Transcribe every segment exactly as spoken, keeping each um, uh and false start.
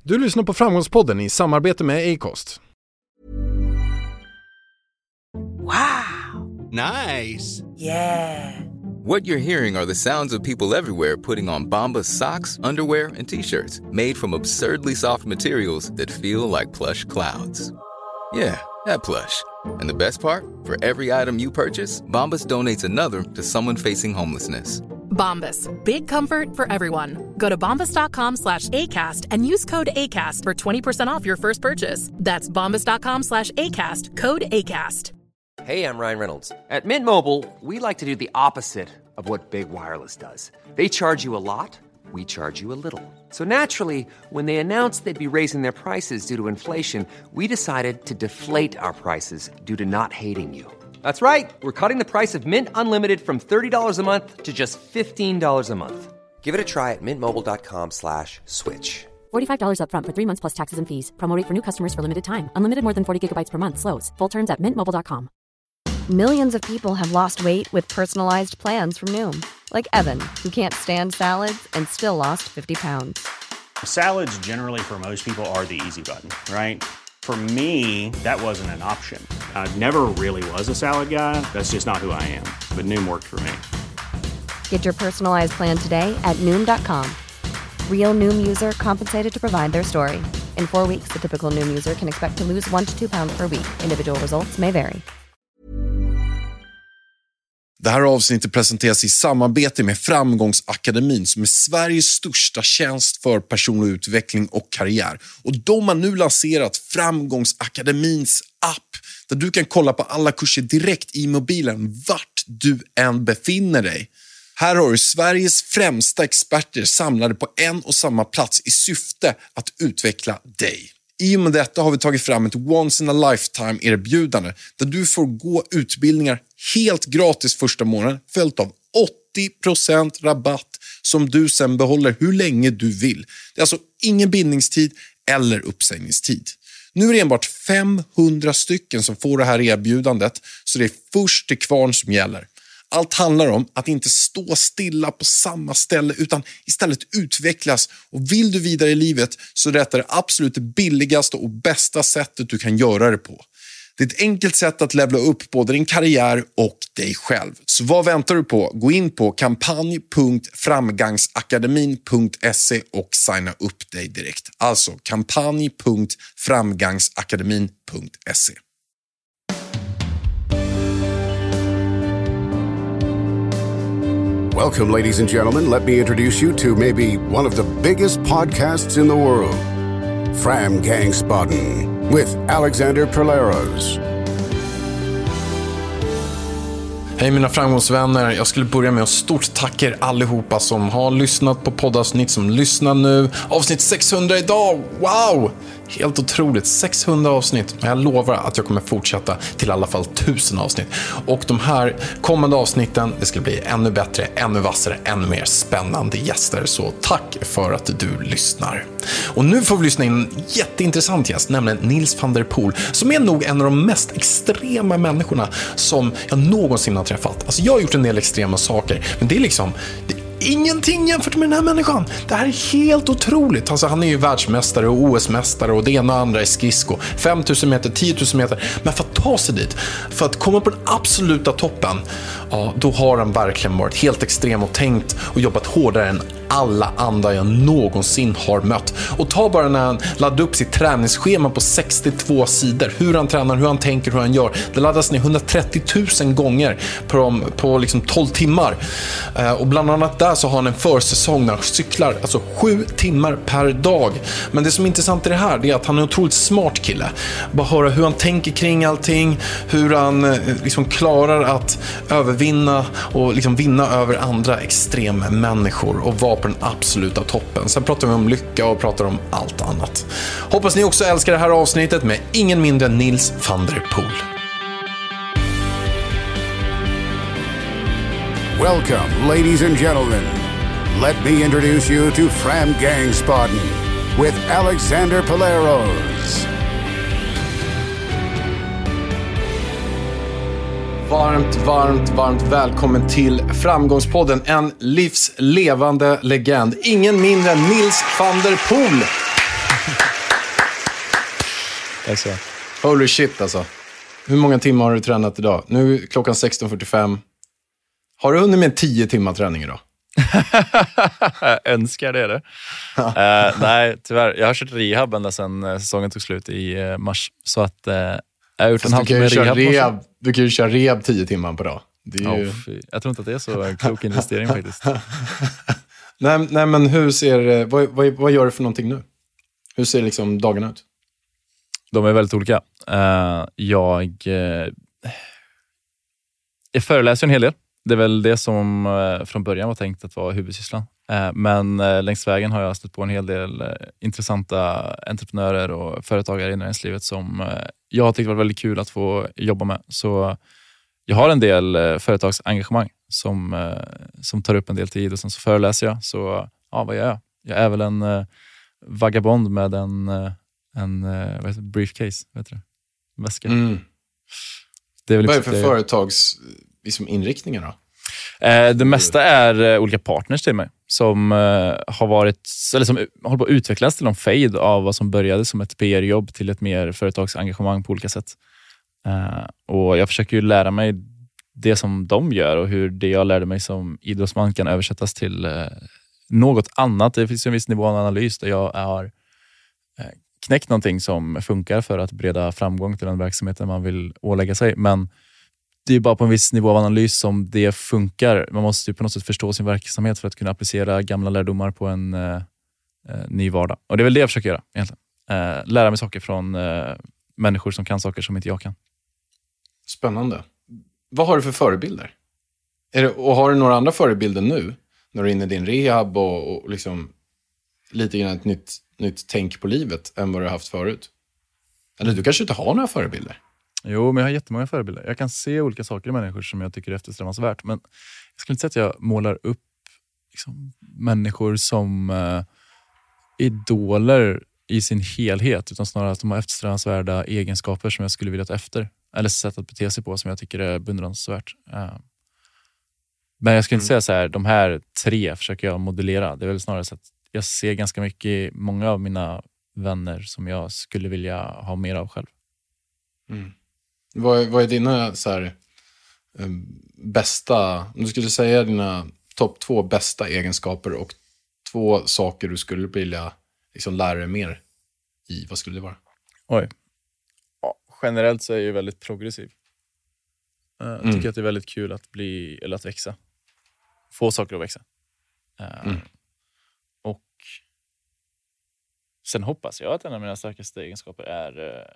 Du lyssnar på Framgångspodden i samarbete med Acast. Wow! Nice! Yeah! What you're hearing are the sounds of people everywhere putting on Bombas socks, underwear, and T-shirts made from absurdly soft materials that feel like plush clouds. Yeah, that plush. And the best part? For every item you purchase, Bombas donates another to someone facing homelessness. Bombas, big comfort for everyone. Go to bombas.com slash ACAST and use code ACAST for twenty percent off your first purchase. That's bombas.com slash ACAST, code ACAST. Hey, I'm Ryan Reynolds. At Mint Mobile, we like to do the opposite of what Big Wireless does. They charge you a lot, we charge you a little. So naturally, when they announced they'd be raising their prices due to inflation, we decided to deflate our prices due to not hating you. That's right. We're cutting the price of Mint Unlimited from thirty dollars a month to just fifteen dollars a month. Give it a try at mintmobile.com slash switch. forty-five dollars up front for three months plus taxes and fees. Promo rate for new customers for limited time. Unlimited more than forty gigabytes per month. Slows full terms at mint mobile dot com. Millions of people have lost weight with personalized plans from Noom. Like Evan, who can't stand salads and still lost fifty pounds. Salads generally for most people are the easy button, right? For me, that wasn't an option. I never really was a salad guy. That's just not who I am. But Noom worked for me. Get your personalized plan today at noom dot com. Real Noom user compensated to provide their story. In four weeks, the typical Noom user can expect to lose one to two pounds per week. Individual results may vary. Det här avsnittet presenteras i samarbete med Framgångsakademin som är Sveriges största tjänst för personlig utveckling och karriär. Och de har nu lanserat Framgångsakademins app där du kan kolla på alla kurser direkt i mobilen vart du än befinner dig. Här har du Sveriges främsta experter samlade på en och samma plats i syfte att utveckla dig. I och med detta har vi tagit fram ett once in a lifetime erbjudande där du får gå utbildningar helt gratis första månaden följt av åttio procent rabatt som du sen behåller hur länge du vill. Det är alltså ingen bindningstid eller uppsägningstid. Nu är det enbart femhundra stycken som får det här erbjudandet så det är först till kvarn som gäller. Allt handlar om att inte stå stilla på samma ställe utan istället utvecklas. Och vill du vidare i livet så är detta det absolut billigaste och bästa sättet du kan göra det på. Det är ett enkelt sätt att levla upp både din karriär och dig själv. Så vad väntar du på? Gå in på kampanj punkt framgangsakademin punkt se och signa upp dig direkt. Alltså kampanj punkt framgangsakademin punkt se. Welcome, ladies and gentlemen. Let me introduce you to maybe one of the biggest podcasts in the world, Framgångsspodden, with Alexander Polaros. Hej mina framgångsvänner, jag skulle börja med att stort tacka er allihopa som har lyssnat på poddavsnitt, som lyssnar nu. Avsnitt sexhundra idag, wow! Helt otroligt, sexhundra avsnitt. Men jag lovar att jag kommer fortsätta till i alla fall tusen avsnitt. Och de här kommande avsnitten, det ska bli ännu bättre, ännu vassare, ännu mer spännande gäster. Så tack för att du lyssnar. Och nu får vi lyssna in en jätteintressant gäst, nämligen Nils van der Poel, som är nog en av de mest extrema människorna som jag någonsin har träffat. Alltså jag har gjort en del extrema saker, men det är liksom... Det ingenting jämfört med den här människan. Det här är helt otroligt. Alltså, han är ju världsmästare och O S-mästare och det ena och andra är skridsko. fem tusen meter, tio tusen meter. Men för att ta sig dit, för att komma på den absoluta toppen, ja, då har han verkligen varit helt extrem och tänkt och jobbat hårdare än alla andra jag någonsin har mött. Och ta bara när han laddade upp sitt träningsschema på sextiotvå sidor. Hur han tränar, hur han tänker, hur han gör. Det laddas ner hundratrettio tusen gånger på, på liksom tolv timmar. Eh, och bland annat där så har han en försäsong när han cyklar alltså sju timmar per dag. Men det som är intressant i det här, det är att han är en otroligt smart kille. Bara höra hur han tänker kring allting, hur han eh, liksom klarar att övervinna och liksom vinna över andra extrema människor och vara på den absoluta toppen. Sen pratar vi om lycka och pratar om allt annat. Hoppas ni också älskar det här avsnittet med ingen mindre än Nils van der Poel. Welcome, ladies and gentlemen. Let me introduce you to Framgångsspodden with Alexander Polaros. Varmt, varmt, varmt välkommen till Framgångspodden. En livslevande legend. Ingen mindre än Nils van der Poel. Tack så. Holy shit alltså. Hur många timmar har du tränat idag? Nu är klockan sexton fyrtiofem. Har du hunnit med tio timmar träning idag? Jag önskar det. det. uh, nej, tyvärr. Jag har kört rehab ända sedan uh, säsongen tog slut i uh, mars. Så att uh, jag har gjort Fast en halvtimme rehab. rehab. Du kan ju köra rehab tio timmar per dag. Det är ju... oh, jag tror inte att det är så en klok investering faktiskt. nej, nej, men hur ser... Vad, vad, vad gör du för någonting nu? Hur ser liksom dagarna ut? De är väldigt olika. Uh, jag... Uh, jag föreläser en hel del. Det är väl det som uh, från början var tänkt att vara huvudsysslan. Uh, men uh, längs vägen har jag stött på en hel del uh, intressanta entreprenörer och företagare i näringslivet som uh, jag har tyckt var väldigt kul att få jobba med. Så uh, jag har en del uh, företagsengagemang som, uh, som tar upp en del tid och sen så föreläser jag. Så uh, ja, vad gör jag? Jag är väl en uh, vagabond med en, uh, en uh, vad heter det? Briefcase, vet du? Väska. Mm. Det är väl vad är det för jag... företags liksom, inriktningar då? Eh, det mesta är eh, olika partners till mig som eh, har varit eller som håller på att utvecklas till en fade av vad som började som ett P R-jobb till ett mer företagsengagemang på olika sätt. Eh, och jag försöker ju lära mig det som de gör och hur det jag lärde mig som idrottsman kan översättas till eh, något annat. Det finns en viss nivå av analys där jag har eh, knäckt någonting som funkar för att breda framgång till den verksamheten man vill ålägga sig. Men det är bara på en viss nivå av analys som det funkar. Man måste ju på något sätt förstå sin verksamhet för att kunna applicera gamla lärdomar på en eh, ny vardag. Och det är väl det jag försöker göra egentligen. Eh, lära mig saker från eh, människor som kan saker som inte jag kan. Spännande. Vad har du för förebilder? Är det, och har du några andra förebilder nu? När du är inne i din rehab och, och liksom lite grann ett nytt, nytt tänk på livet än vad du har haft förut? Eller du kanske inte har några förebilder? Jo, men jag har jättemånga förebilder. Jag kan se olika saker i människor som jag tycker är eftersträvansvärt. Men jag skulle inte säga att jag målar upp liksom, människor som eh, idoler i sin helhet. Utan snarare att de har eftersträvansvärda egenskaper som jag skulle vilja ta efter. Eller sätt att bete sig på som jag tycker är beundransvärt. Eh. Men jag skulle inte säga så här, de här tre försöker jag modellera. Det är väl snarare så att jag ser ganska mycket i många av mina vänner som jag skulle vilja ha mer av själv. Mm. Vad, vad är dina så här, bästa, om du skulle säga dina topp två bästa egenskaper och två saker du skulle vilja liksom lära dig mer i, vad skulle det vara? Oj. Ja, generellt så är jag ju väldigt progressiv. Jag tycker mm. att det är väldigt kul att bli, eller att växa. Få saker att växa. Mm. Och sen hoppas jag att en av mina starkaste egenskaper är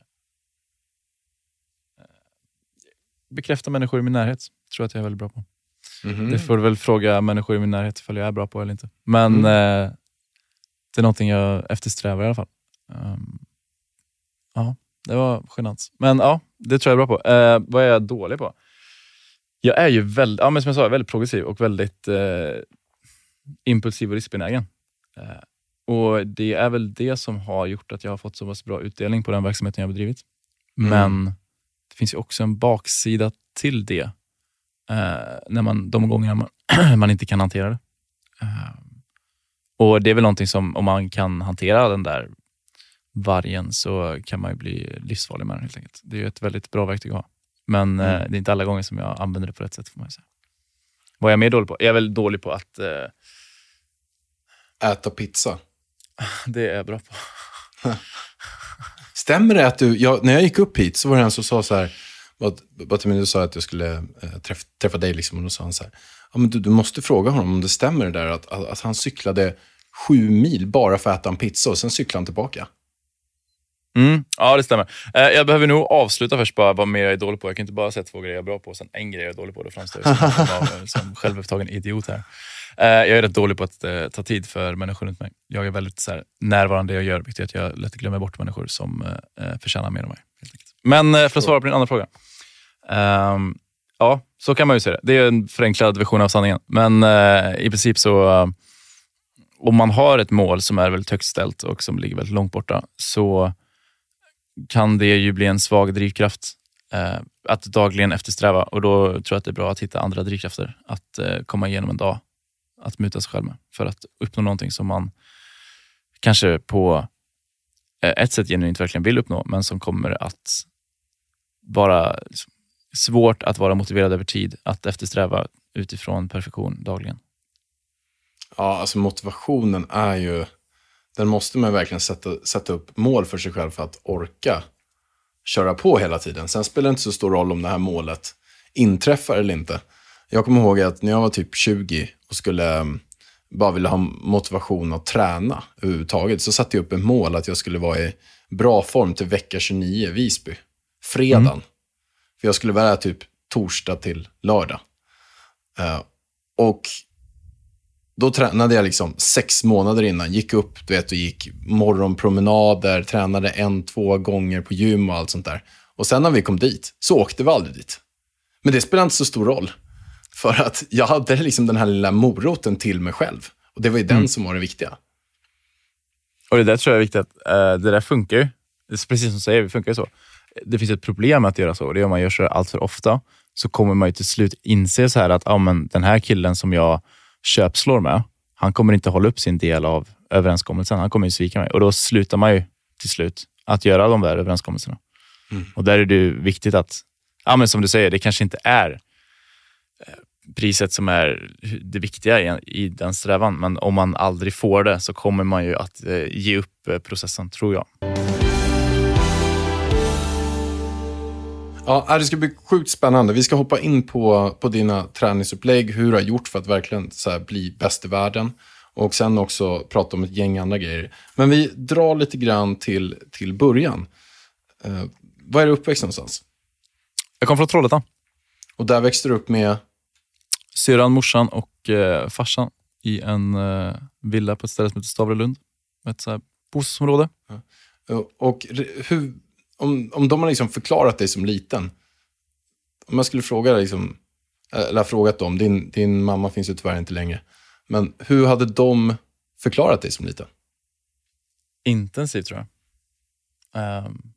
bekräfta människor i min närhet. Tror att jag är väldigt bra på. Mm-hmm. Det får du väl fråga människor i min närhet ifall jag är bra på eller inte. Men mm. eh, det är någonting jag eftersträvar i alla fall. Um, ja, det var genant. Men ja, det tror jag är bra på. Eh, vad är jag dålig på? Jag är ju väldigt, ja, men som jag sa, väldigt progressiv och väldigt eh, impulsiv och riskbenägen. Eh, och det är väl det som har gjort att jag har fått så pass bra utdelning på den verksamheten jag har bedrivit. Mm. Men det finns ju också en baksida till det. Eh, när man, de gånger man, man inte kan hantera det. Eh, och det är väl någonting som, om man kan hantera den där vargen så kan man ju bli livsfarlig med den helt enkelt. Det är ju ett väldigt bra verktyg att ha. Men mm. eh, det är inte alla gånger som jag använder det på rätt sätt, får man ju säga. Vad är jag mer dålig på? Jag är väl dålig på att... Eh... Äta pizza. Det är jag bra på. Stämmer det att du... Jag, när jag gick upp hit så var det en som sa så här... Du sa att jag skulle äh, träffa, träffa dig liksom, och då sa han så här... Ja, men du, du måste fråga honom om det stämmer det där att, att, att han cyklade sju mil bara för att äta en pizza och sen cyklade han tillbaka. Mm, ja, det stämmer. Eh, jag behöver nog avsluta först bara vad mer jag är dålig på. Jag kan inte bara säga två grejer jag är bra på och sen en grej jag är dålig på. Då framstår jag som, som självupptagen idiot här. Eh, jag är rätt dålig på att eh, ta tid för människor runt mig. Jag är väldigt så här, närvarande jag gör, vilket att jag lätt glömmer bort människor som eh, förtjänar mer av mig. Helt enkelt. Men eh, för att svara på din andra fråga. Eh, ja, så kan man ju säga det. Det är en förenklad version av sanningen. Men eh, i princip så... Eh, om man har ett mål som är väldigt högt ställt och som ligger väldigt långt borta så kan det ju bli en svag drivkraft eh, att dagligen eftersträva. Och då tror jag att det är bra att hitta andra drivkrafter. Att eh, komma igenom en dag. Att muta sig själv med. För att uppnå någonting som man kanske på ett sätt genuint verkligen vill uppnå, men som kommer att vara liksom, svårt att vara motiverad över tid, att eftersträva utifrån perfektion dagligen. Ja, alltså motivationen är ju, den måste man verkligen sätta, sätta upp mål för sig själv för att orka köra på hela tiden. Sen spelar det inte så stor roll om det här målet inträffar eller inte. Jag kommer ihåg att när jag var typ tjugo och skulle bara vilja ha motivation att träna överhuvudtaget, så satte jag upp ett mål att jag skulle vara i bra form till vecka tjugonio, Visby. Fredagen. Mm. För jag skulle vara typ torsdag till lördag. Uh, och då tränade jag liksom sex månader innan. Gick upp, du vet, och gick morgonpromenader, tränade en, två gånger på gym och allt sånt där. Och sen när vi kom dit så åkte vi aldrig dit. Men det spelar inte så stor roll. För att jag hade liksom den här lilla moroten till mig själv. Och det var ju den mm. som var det viktiga. Och det där tror jag är viktigt. Uh, det där funkar ju. Det är precis som du säger, det funkar ju så. Det finns ett problem med att göra så. Och det är om man gör så allt för ofta. Så kommer man ju till slut inse så här att ah, men den här killen som jag köpslår med, han kommer inte hålla upp sin del av överenskommelsen. Han kommer ju svika mig. Och då slutar man ju till slut att göra de där överenskommelserna. Mm. Och där är det ju viktigt att, ja men som du säger, det kanske inte är priset som är det viktiga i, i den strävan. Men om man aldrig får det så kommer man ju att eh, ge upp eh, processen, tror jag. Ja, det ska bli sjukt spännande. Vi ska hoppa in på, på dina träningsupplägg, hur du har gjort för att verkligen så här, bli bäst i världen. Och sen också prata om ett gäng andra grejer. Men vi drar lite grann till, till början. Eh, vad är du uppväxt någonstans? Jag kom från Trollhättan. Och där växte du upp med? Syrran, morsan och eh, farsan i en eh, villa på ett ställe som heter Stavrelund. Ett så här bostadsområde. Ja. Och hur... Om, om de har liksom förklarat dig som liten, om jag skulle fråga dig liksom, eller frågat dem, din, din mamma finns ju tyvärr inte längre, men hur hade de förklarat dig som liten? Intensiv, tror jag. Um,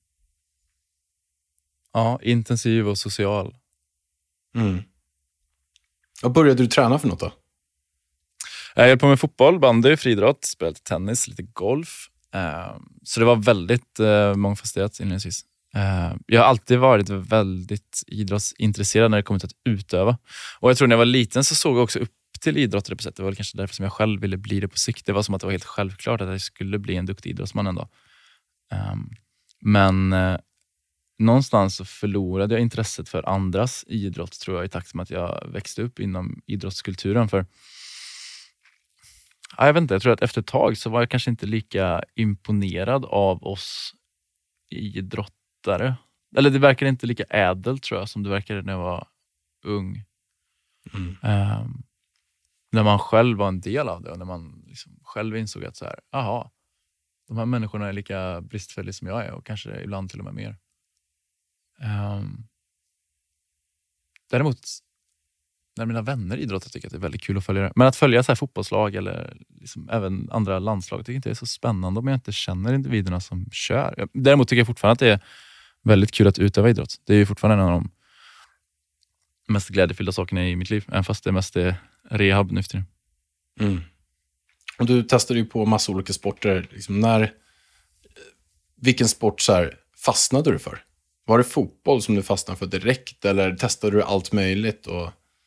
ja, intensiv och social. Mm. Vad började du träna för något då? Jag höll på med fotboll, bandy, friidrott, spelade tennis, lite golf. Uh, så det var väldigt uh, mångfasetterat inledningsvis. Uh, jag har alltid varit väldigt idrottsintresserad när det kommer till att utöva. Och jag tror när jag var liten så såg jag också upp till idrottare på sätt. Det var kanske därför som jag själv ville bli det på sikt. Det var som att det var helt självklart att jag skulle bli en duktig idrottsman en dag. Um, men uh, någonstans så förlorade jag intresset för andras idrott, tror jag, i takt med att jag växte upp inom idrottskulturen. För jag vet inte, jag tror att efter ett tag så var jag kanske inte lika imponerad av oss idrottare. Eller det verkar inte lika ädelt, tror jag, som det verkade när jag var ung. Mm. Um, när man själv var en del av det och när man liksom själv insåg att så här, aha, de här människorna är lika bristfälliga som jag är och kanske ibland till och med mer. Um, däremot när mina vänner idrottar tycker jag att det är väldigt kul att följa det. Men att följa så här fotbollslag eller liksom även andra landslag tycker jag inte är så spännande om jag inte känner individerna som kör. Däremot tycker jag fortfarande att det är väldigt kul att utöva idrott. Det är ju fortfarande en av de mest glädjefyllda sakerna i mitt liv. Även fast det mest är rehab nu efter det. Mm. Och du testade ju på massa olika sporter. Liksom när, vilken sport så här fastnade du för? Var det fotboll som du fastnade för direkt? Eller testade du allt möjligt? Och...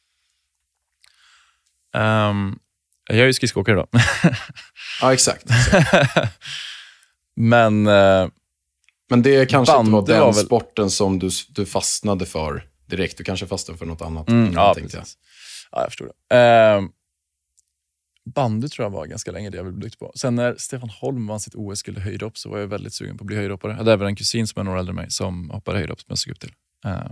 Um, jag är ju skridskoåkare då. Ja, exakt. exakt. Men... Uh, Men det kanske inte var den var väl... sporten som du, du fastnade för direkt. Du kanske fastnade för något annat. Mm, ja, precis. Jag. Ja, jag förstår det. Uh, bandy tror jag var ganska länge det jag ville bli duktig på. Sen när Stefan Holm vann sitt O S-guld i höjdhopp så var jag väldigt sugen på att bli höjdhoppare. Jag hade även en kusin som är några äldre än mig som hoppade höjdhopp som jag såg upp till. Uh,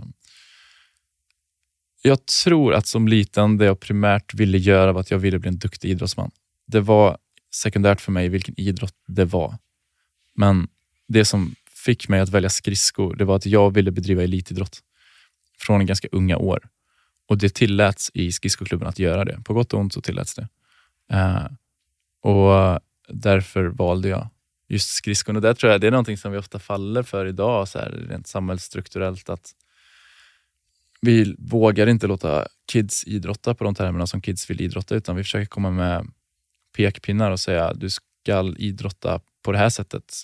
jag tror att som liten det jag primärt ville göra var att jag ville bli en duktig idrottsman. Det var sekundärt för mig vilken idrott det var. Men det som fick mig att välja skridskor, det var att jag ville bedriva elitidrott från en ganska unga år. Och det tilläts i skridskoklubben att göra det. På gott och ont så tilläts det. Uh, och därför valde jag just skridskon. Och där tror jag det är någonting som vi ofta faller för idag, så här, rent samhällsstrukturellt, att vi vågar inte låta kids idrotta på de termerna som kids vill idrotta, utan vi försöker komma med pekpinnar och säga du ska idrotta på det här sättet.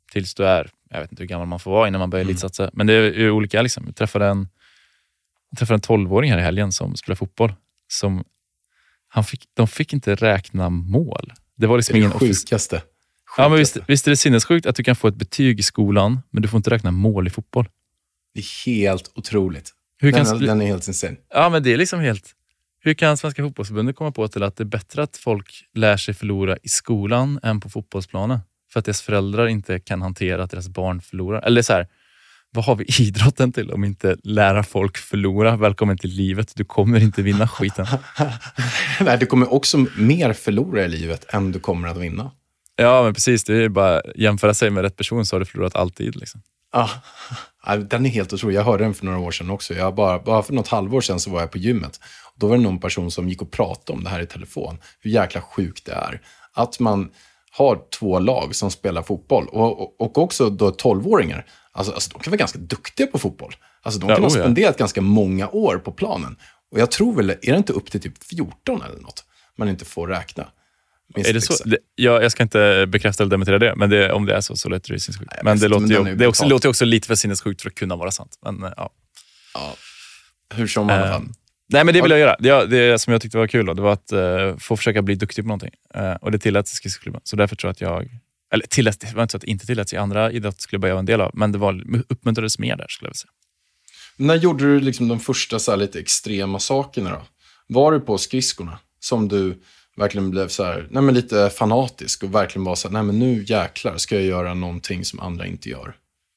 tills du är, jag vet inte hur gammal man får vara innan man börjar mm. elitsatsa. Men det är ju olika liksom. Jag träffade en, jag träffade en tolvåring här i helgen som spelar fotboll. Som, han fick, de fick inte räkna mål. Det var liksom det är ingen det sjukaste. sjukaste. Ja, men visst, visst är det sinnessjukt att du kan få ett betyg i skolan, men du får inte räkna mål i fotboll. Det är helt otroligt. Hur den, kan, den är helt insane. Ja, men det är liksom helt... Hur kan Svenska fotbollsförbundet komma på till att det är bättre att folk lär sig förlora i skolan än på fotbollsplanen? För att deras föräldrar inte kan hantera att deras barn förlorar. Eller så här, vad har vi idrotten till om inte lära folk förlora? Välkommen till livet. Du kommer inte vinna skiten. Nej, du kommer också mer förlora i livet än du kommer att vinna. Ja, men precis. Det är bara jämföra sig med rätt person så har du förlorat alltid. Liksom. Ja, den är helt otrolig. Jag hörde den för några år sedan också. Jag bara, bara för något halvår sedan så var jag på gymmet. Då var det någon person som gick och pratade om det här i telefon. Hur jäkla sjukt det är. Att man har två lag som spelar fotboll. Och, och, och också då tolvåringar. Alltså, alltså de kan vara ganska duktiga på fotboll. Alltså de kan ja, ha spenderat ja. ganska många år på planen. Och jag tror väl, är det inte upp till typ fjorton eller något? Man inte får räkna. Är det så? Det, jag, jag ska inte bekräfta eller dementera det, men det, om det är så så låter det sinnessjukt. Nej, men det låter ju det också, låter också lite för sinnessjukt för att kunna vara sant. Men, ja. Ja, hur som man i alla fall. Nej, men det vill jag göra. Det, det som jag tyckte var kul då, det var att uh, få försöka bli duktig på någonting. Uh, och det tilläts i skridskoklubben. Så därför tror jag att jag... Eller tilläts, det var inte så att det inte tilläts i andra idrottsklubbar jag var en del av. Men det var, uppmuntrades mer där, skulle jag vilja säga. När gjorde du liksom de första så här lite extrema sakerna då? Var du på skridskorna som du verkligen blev så här, nej men lite fanatisk och verkligen var så här, nej men nu jäklar ska jag göra någonting som andra inte gör?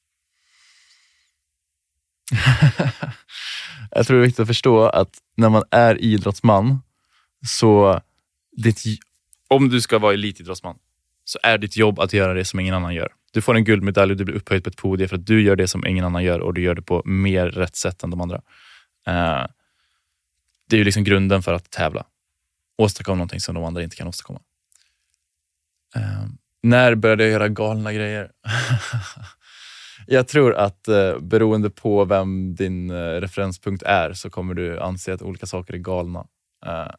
Jag tror det är viktigt att förstå att när man är idrottsman så ditt, om du ska vara elitidrottsman så är ditt jobb att göra det som ingen annan gör. Du får en guldmedalj och du blir upphöjd på ett podium för att du gör det som ingen annan gör och du gör det på mer rätt sätt än de andra. Uh, det är ju liksom grunden för att tävla. Åstadkomma någonting som de andra inte kan åstadkomma. Uh, när började jag göra galna grejer? Jag tror att uh, beroende på vem din uh, referenspunkt är så kommer du anse att olika saker är galna. Uh,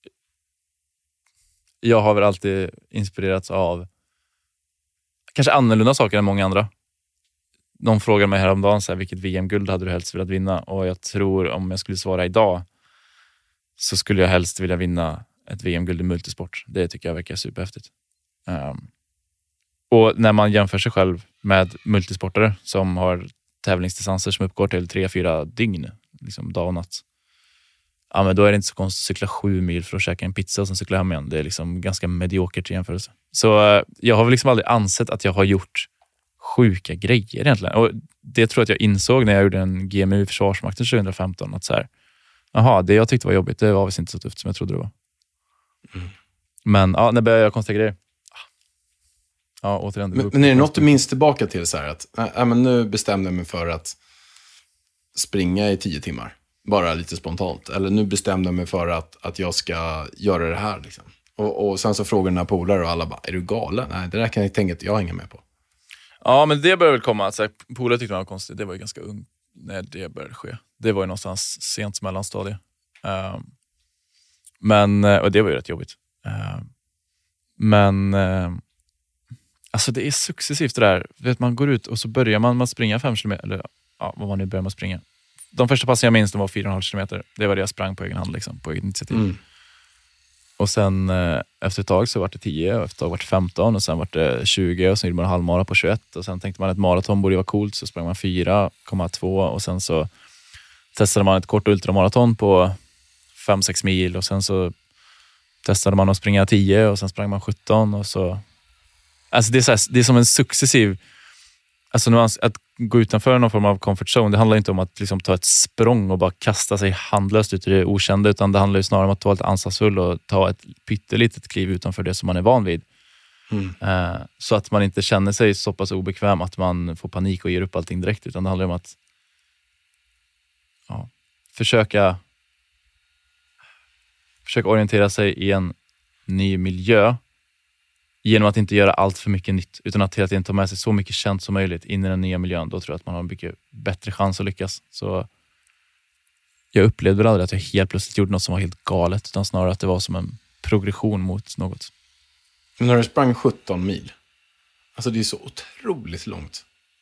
jag har väl alltid inspirerats av kanske annorlunda saker än många andra. De frågade mig häromdagen så här, vilket V M-guld hade du helst velat vinna? Och jag tror om jag skulle svara idag så skulle jag helst vilja vinna ett V M-guld i multisport. Det tycker jag verkar superhäftigt. Um, och när man jämför sig själv med multisportare som har tävlingsdistanser som uppgår till tre fyra dygn, liksom dag och natt. Ja, men då är det inte så konstigt att cykla sju mil för att käka en pizza och sen cykla hem igen. Det är liksom ganska mediokert i jämförelse. Så uh, jag har väl liksom aldrig ansett att jag har gjort sjuka grejer egentligen. Och det tror jag att jag insåg när jag gjorde en G M U i Försvarsmakten tjugo femton. Att så här, aha, det jag tyckte var jobbigt, det var visst inte så tufft som jag trodde det var. Mm. Men ja, när började jag konstiga grejer? Ja, återigen. Men, men är det något du minns tillbaka till så här att äh, men nu bestämde jag mig för att springa i tio timmar? Bara lite spontant. Eller nu bestämde jag mig för att, att jag ska göra det här. Liksom. Och, och sen så frågar den här polare och alla bara, är du galen? Nej, det där kan jag tänka att jag hänger med på. Ja, men det började väl komma. Alltså, polare tyckte det var konstigt. Det var ju ganska ung när det började ske. Det var ju någonstans sent mellanstadie. Um, men, och det var ju rätt jobbigt. Um, men um, alltså det är successivt det där. Vet, man går ut och så börjar man med att springa fem kilometer. Eller ja, vad man nu börjar med att springa. De första passen jag minns, de var fyra komma fem kilometer. Det var det jag sprang på egen hand, liksom, på eget initiativ. Mm. Och sen eh, efter ett tag så var det tio, och efter ett tag var det femton, och sen var det tjugo, och sen gjorde man halvmara på tjugoett, och sen tänkte man att maraton borde vara coolt, så sprang man fyra komma två, och sen så testade man ett kort ultramaraton på fem sex mil, och sen så testade man att springa tio, och sen sprang man sjutton, och så... Alltså det är, så här, det är som en successiv... Alltså att gå utanför någon form av comfort zone, det handlar inte om att liksom ta ett språng och bara kasta sig handlöst ut i det okända, utan det handlar ju snarare om att ta lite ansvarsfull och ta ett pyttelitet kliv utanför det som man är van vid. Mm. Uh, så att man inte känner sig så pass obekväm att man får panik och ger upp allting direkt, utan det handlar om att ja, försöka försöka orientera sig i en ny miljö genom att inte göra allt för mycket nytt, utan att hela tiden ta med sig så mycket känt som möjligt in i den nya miljön. Då tror jag att man har en mycket bättre chans att lyckas. Så jag upplevde väl aldrig att jag helt plötsligt gjorde något som var helt galet, utan snarare att det var som en progression mot något. Men när du sprang sjutton mil, Alltså det är så otroligt långt.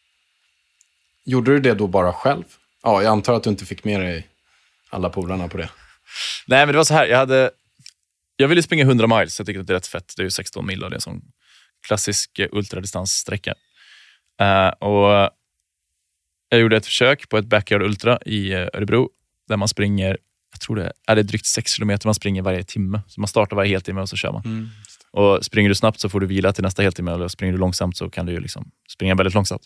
Gjorde du det då bara själv? Ja, jag antar att du inte fick med dig alla polarna på det. Nej, men det var så här. Jag hade... Jag ville springa hundra miles. Jag tycker att det är rätt fett. Det är ju sexton mil och det är en sån klassisk ultradistanssträcka. Uh, och jag gjorde ett försök på ett backyard ultra i Örebro. Där man springer, jag tror det är det drygt sex kilometer man springer varje timme. Så man startar varje heltimme och så kör man. Mm. Och springer du snabbt så får du vila till nästa heltimme. Eller springer du långsamt så kan du ju liksom springa väldigt långsamt.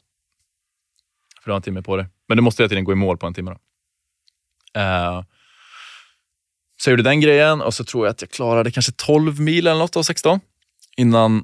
För du har en timme på det. Men du måste hela tiden gå i mål på en timme då. Uh, så jag gjorde den grejen. Och så tror jag att jag klarade kanske tolv mil eller något av sexton. Innan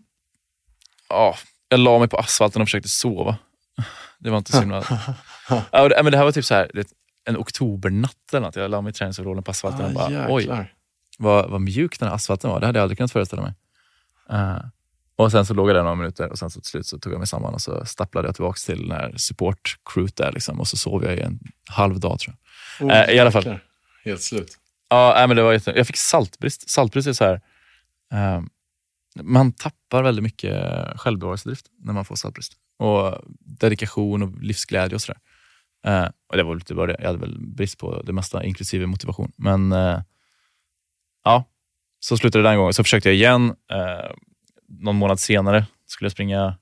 ja, jag la mig på asfalten och försökte sova. Det var inte så himla... ja, det, men det här var typ så här det, en oktobernatt eller något. Jag la mig i träningsoverallen på asfalten ah, och bara, jäklar. Oj, vad, vad mjuk den här asfalten var. Det hade jag aldrig kunnat föreställa mig. Uh, och sen så låg jag där några minuter och sen så till slut så tog jag mig samman och så stapplade jag tillbaka till den här support crew där liksom. Och så sov jag i en halv dag tror jag. Oh, uh, I alla fall. Helt slut. Ja, uh, men det var jätte... Jag fick saltbrist. Saltbrist är så här... Uh, man tappar väldigt mycket självbevarelsedrift när man får saltbrist. Och dedikation och livsglädje och sådär. Uh, och det var lite bara det. Jag hade väl brist på det mesta, inklusive motivation. Men uh, ja, så slutade det den gången. Så försökte jag igen. Uh, någon månad senare skulle jag springa...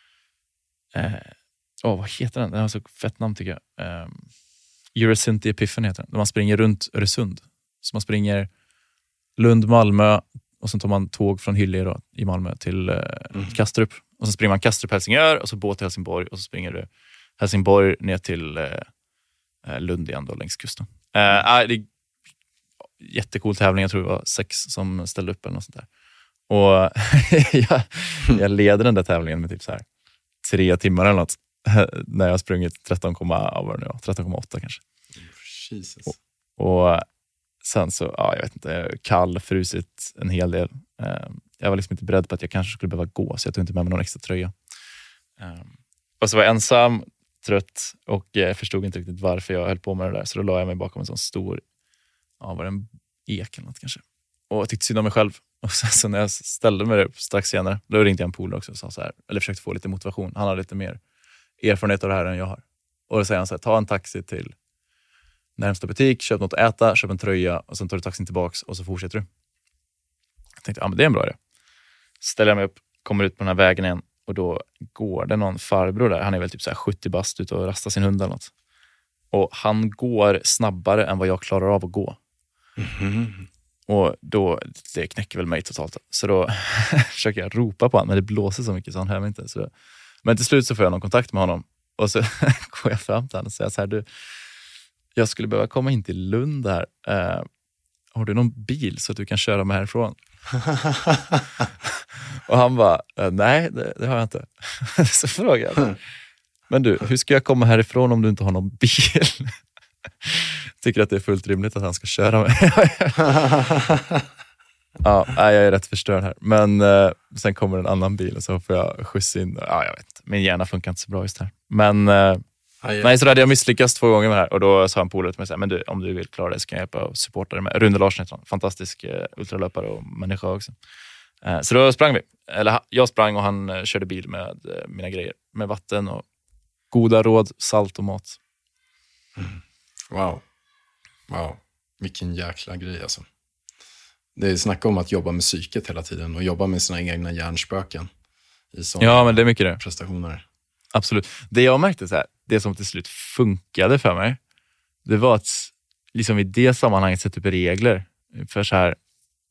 Åh, uh, oh, vad heter den? Den har så fett namn tycker jag. Uh, Eurocynti Epiphany heter den. Där man springer runt Öresund. Så man springer Lund, Malmö... Och sen tar man tåg från Hyllie då, i Malmö till eh, mm. Kastrup. Och så springer man Kastrup, Helsingör och så båt till Helsingborg. Och så springer du Helsingborg ner till eh, Lund igen då, längs kusten. Eh, mm. Det är jättecool tävling. Jag tror det var sex som ställde upp eller något sånt där. Och jag, jag leder den där tävlingen med typ så här tre timmar eller något. När jag har sprungit tretton komma åtta kanske. Jesus. Och, och sen så, ja jag vet inte, kall, frusit en hel del. Jag var liksom inte beredd på att jag kanske skulle behöva gå, så jag tog inte med mig någon extra tröja. Och så var jag ensam, trött och förstod inte riktigt varför jag höll på med det där. Så då la jag mig bakom en sån stor, ja var det en ek eller något kanske. Och jag tyckte synd om mig själv. Och sen så när jag ställde mig där strax senare, då ringde jag en polare också och sa så här, eller försökte få lite motivation. Han har lite mer erfarenhet av det här än jag har. Och då säger han så här, ta en taxi till närmsta butik, köp något att äta, köp en tröja och sen tar du taxin tillbaks och så fortsätter du. Jag tänkte, ja men det är en bra idé. Ställer jag mig upp, kommer ut på den här vägen igen och då går det någon farbror där. Han är väl typ så här sjuttio bast ut och rastar sin hund eller något. Och han går snabbare än vad jag klarar av att gå. Mm-hmm. Och då, det knäcker väl mig totalt. Så då försöker jag ropa på honom, men det blåser så mycket så han hör mig inte. Så då, men till slut så får jag någon kontakt med honom. Och så går jag fram till honom och säger så här, du, jag skulle behöva komma in till Lund här. Uh, har du någon bil så att du kan köra mig härifrån? Och han bara, nej det, det har jag inte. Så frågar jag, men du, hur ska jag komma härifrån om du inte har någon bil? Tycker att det är fullt rimligt att han ska köra mig. Ja, jag är rätt förstörd här. Men uh, sen kommer en annan bil och så får jag skjuts in. Ja, jag vet. Min hjärna funkar inte så bra just här. Men uh, aj, nej, så hade jag misslyckats två gånger med det här. Och då sa en polare till mig så här, men du, om du vill klara det så kan jag hjälpa och supporta dig med. Rune Larsson heter han. Fantastisk uh, ultralöpare och människa också. Uh, så då sprang vi. Eller jag sprang och han uh, körde bil med uh, mina grejer. Med vatten och goda råd, salt och mat. Mm. Wow. Wow. Vilken jäkla grej alltså. Det är snacka om att jobba med psyket hela tiden och jobba med sina egna hjärnspöken i sådana ja, men det är mycket det. Prestationer. Absolut. Det jag märkte så här, det som till slut funkade för mig, det var att liksom i det sammanhanget sätta upp regler för så här,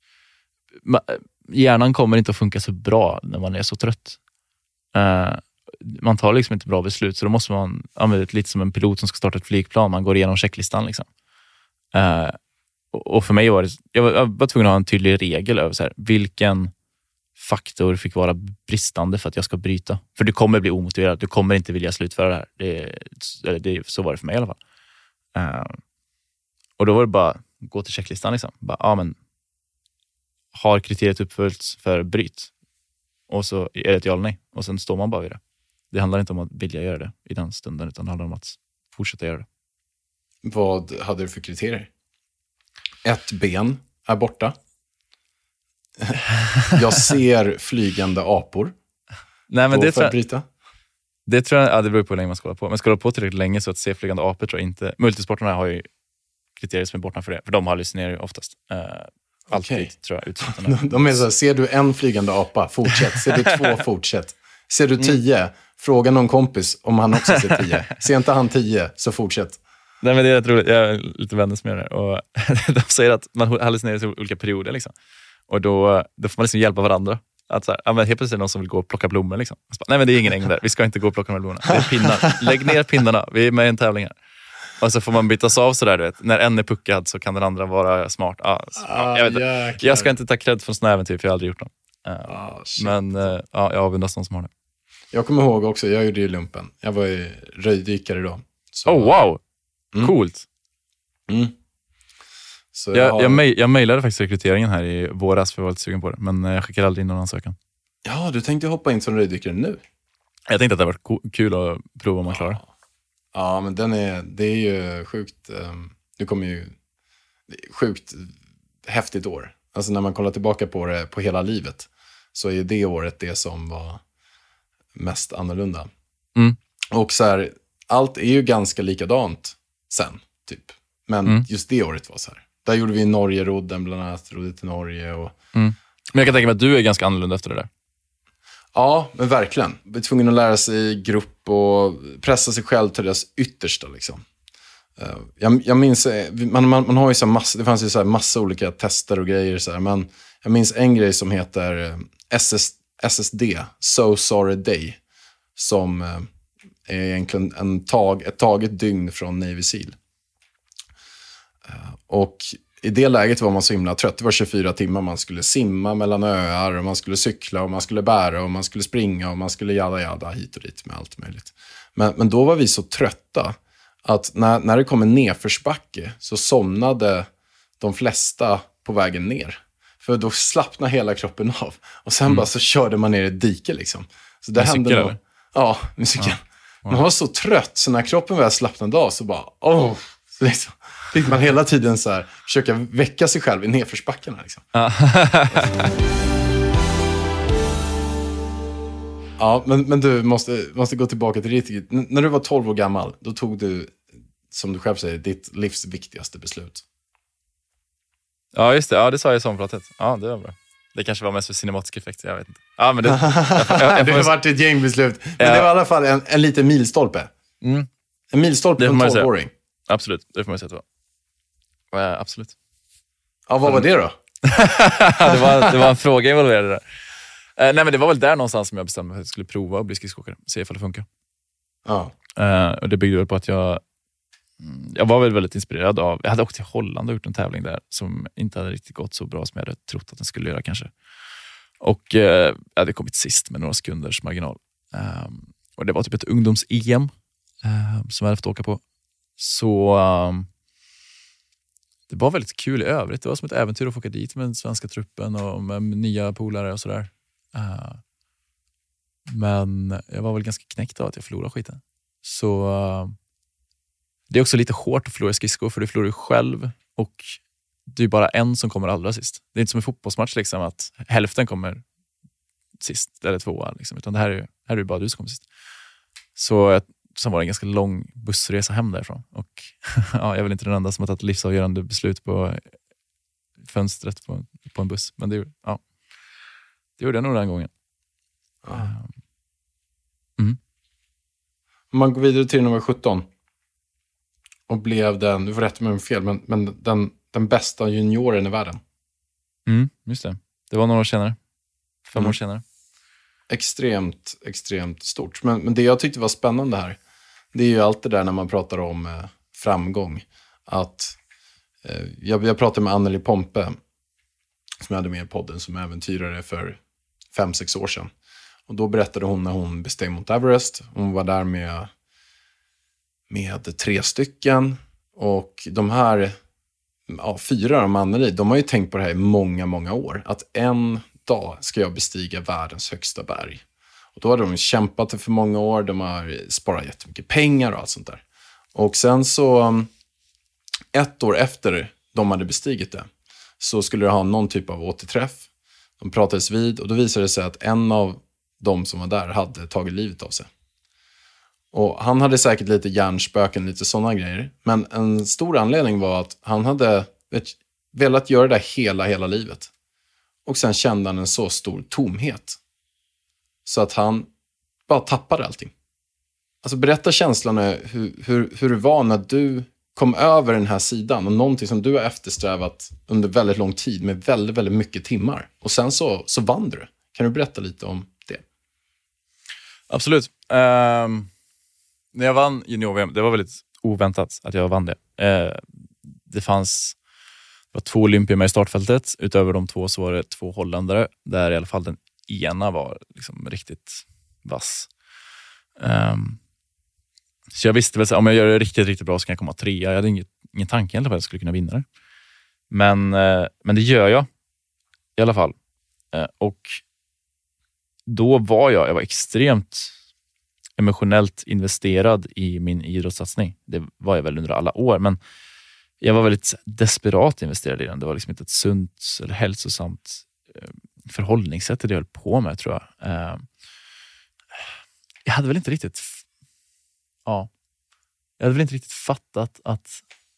hjärnan kommer inte att funka så bra när man är så trött. Uh, man tar liksom inte bra beslut, så då måste man använda det lite som en pilot som ska starta ett flygplan. Man går igenom checklistan liksom. Uh, och för mig var det, jag var, jag var tvungen att ha en tydlig regel över så här, vilken faktor fick vara bristande för att jag ska bryta. För du kommer bli omotiverad, du kommer inte vilja slutföra det här. Det, det, så var det för mig i alla fall. Uh, och då var det bara gå till checklistan liksom. Bara, ja, men har kriteriet uppföljts för bryt? Och så är det ett ja eller nej. Och sen står man bara vid det. Det handlar inte om att vilja göra det i den stunden, utan det handlar om att fortsätta göra det. Vad hade du för kriterier? Ett ben är borta. Jag ser flygande apor. Nej, men det tror jag, bryta? Det tror jag, ja, det beror på hur länge man ska hålla på. Men ska hålla på tillräckligt länge så att se flygande apor tror jag inte. Multisporterna har ju kriterier som är borta för det. För de hallucinerar ju oftast. Uh, alltid, okay. tror jag. De, de är så här, ser du en flygande apa, fortsätt. Ser du två, fortsätt. Ser du tio, mm. fråga någon kompis om han också ser tio. Ser inte han tio, så fortsätt. Nej, men det är rätt roligt. Jag är lite vänner med det där. Och de säger att man hallucinerar i olika perioder. Liksom. Och då, då får man liksom hjälpa varandra. Att så här, ja, men helt plötsligt är det någon som vill gå och plocka blommor. Liksom. Bara, nej, men det är ingen äng där. Vi ska inte gå och plocka de här blommorna. Det är pinnar. Lägg ner pinnarna. Vi är med i en tävling här. Och så får man bytas av sådär, du vet. När en är puckad så kan den andra vara smart. Ah, så, ah, jag, vet, jag ska inte ta cred för sådana äventyr, för jag har aldrig gjort dem. Uh, ah, men uh, ja, jag avundas någon som har det. Jag kommer ihåg också, jag gjorde ju lumpen. Jag var ju röjdykare då. Så, oh wow, mm. coolt. Mm. Så jag, jag, har... jag, mej, jag mejlade faktiskt rekryteringen här i våras för jag var lite sugen på det. Men jag skickade aldrig in någon ansökan. Ja, du tänkte hoppa in som röjdykare nu? Jag tänkte att det var co- kul att prova om man klarar. Ja. Ja, men den är, det är ju sjukt, um, det kommer ju sjukt häftigt år. Alltså när man kollar tillbaka på det på hela livet så är det året det som var mest annorlunda. Mm. Och så här, allt är ju ganska likadant sen, typ. Men mm. just det året var så här. Där gjorde vi Norge-rodden bland annat, rodde till Norge. Och... Mm. Men jag kan tänka mig att du är ganska annorlunda efter det där. Ja, men verkligen. Vi är tvungen att lära sig i grupp och pressa sig själv till deras yttersta. Liksom. Jag, jag minns, man, man, man har ju så massa, det fanns ju så här massa olika tester och grejer. Så här, men jag minns en grej som heter S S, S S D, So Sorry Day. Som är egentligen en tag, ett taget dygn från Navy Seal. Och i det läget var man så himla trött. Det var tjugofyra timmar. Man skulle simma mellan öar och man skulle cykla och man skulle bära och man skulle springa och man skulle jada jada hit och dit med allt möjligt. Men, men då var vi så trötta att när, när det kom en nedförsbacke så somnade de flesta på vägen ner. För då slappnade hela kroppen av. Och sen mm. bara så körde man ner i ett dike liksom. Så det hände nog. Ja, musiken. Ja. Man var så trött så när kroppen väl slappnade av så bara, åh, så liksom. Fick man hela tiden så här, försöka väcka sig själv i nedförsbackarna. Liksom. Ja, men, men du måste, måste gå tillbaka till ditt. N- när du var tolv år gammal, då tog du, som du själv säger, ditt livs viktigaste beslut. Ja, just det. Ja, det sa jag i sommarpratet. Ja, det var bra. Det kanske var mest för cinematisk effekt, jag vet inte. Ja, men det, jag, jag, jag det har varit ett gängbeslut. Men ja. Det var i alla fall en, en liten milstolpe. Mm. En milstolpe för en tolvåring. Absolut, det får man säga att det var. Ja, absolut. Ja, vad var det då? det, var, det var en fråga involverad där. Uh, nej, men det var väl där någonstans som jag bestämde mig för att jag skulle prova att bli skridskoåkare. Se ifall det funkar. Ja. Uh, och det byggde väl på att jag jag var väl väldigt inspirerad av, jag hade åkt till Holland och gjort en tävling där som inte hade riktigt gått så bra som jag hade trott att den skulle göra kanske. Och uh, jag hade kommit sist med några sekunders marginal. Um, och det var typ ett ungdoms-E M uh, som jag hade fått åka på. Så um, det var väldigt kul i övrigt. Det var som ett äventyr att få åka dit med den svenska truppen och med nya polare och sådär. Uh, men jag var väl ganska knäckt av att jag förlorade skiten. Så uh, det är också lite hårt att förlora skridskor, för du förlorar ju själv och det är bara en som kommer allra sist. Det är inte som en fotbollsmatch liksom, att hälften kommer sist eller tvåa liksom, utan det här är, här är det bara du som kommer sist. Så sen var det en ganska lång bussresa hem därifrån. Och ja, jag är väl inte den enda som har tagit livsavgörande beslut på fönstret på, på en buss. Men det, ja, det gjorde jag nog den gången. Ja. Mm. Man går vidare till nummer sjutton. Och blev den, du får rätta mig om fel, men, men den, den bästa junioren i världen. Mm, just det. Det var några år senare. Fem mm. år senare. Extremt, extremt stort. Men, men det jag tyckte var spännande här, det är ju allt det där när man pratar om eh, framgång. Att eh, jag, jag pratade med Anneli Pompe, som jag hade med i podden, som äventyrare för fem, sex år sedan. Och då berättade hon när hon besteg Mount Everest. Hon var där med, med tre stycken. Och de här, ja, fyra av Anneli, de har ju tänkt på det här i många, många år. Att en dag ska jag bestiga världens högsta berg. Och då har de kämpat för många år. De har sparat jättemycket pengar och allt sånt där. Och sen så, ett år efter de hade bestigit det, så skulle de ha någon typ av återträff. De pratades vid och då visade det sig att en av de som var där hade tagit livet av sig. Och han hade säkert lite hjärnspöken, lite sådana grejer. Men en stor anledning var att han hade vet, velat göra det hela, hela livet. Och sen kände han en så stor tomhet. Så att han bara tappade allting. Alltså berätta känslan hur, hur, hur det var när du kom över den här sidan. Och någonting som du har eftersträvat under väldigt lång tid med väldigt, väldigt mycket timmar. Och sen så, så vann du. Kan du berätta lite om det? Absolut. Um, när jag vann junior-V M, det var väldigt oväntat att jag vann det. Uh, det fanns det var två olympier med i startfältet. Utöver de två så var det två holländare. Där i alla fall den ena var liksom riktigt vass. Um, så jag visste väl att om jag gör det riktigt, riktigt bra så kan jag komma trea. Jag hade ingen, ingen tanke egentligen på att jag skulle kunna vinna det. Men, uh, men det gör jag i alla fall. Uh, och då var jag, jag var extremt emotionellt investerad i min idrottssatsning. Det var jag väl under alla år, men jag var väldigt desperat investerad i den. Det var liksom inte ett sunt eller hälsosamt förhållningssätt det jag höll på med, tror jag. Jag hade väl inte riktigt ja, jag hade väl inte riktigt fattat att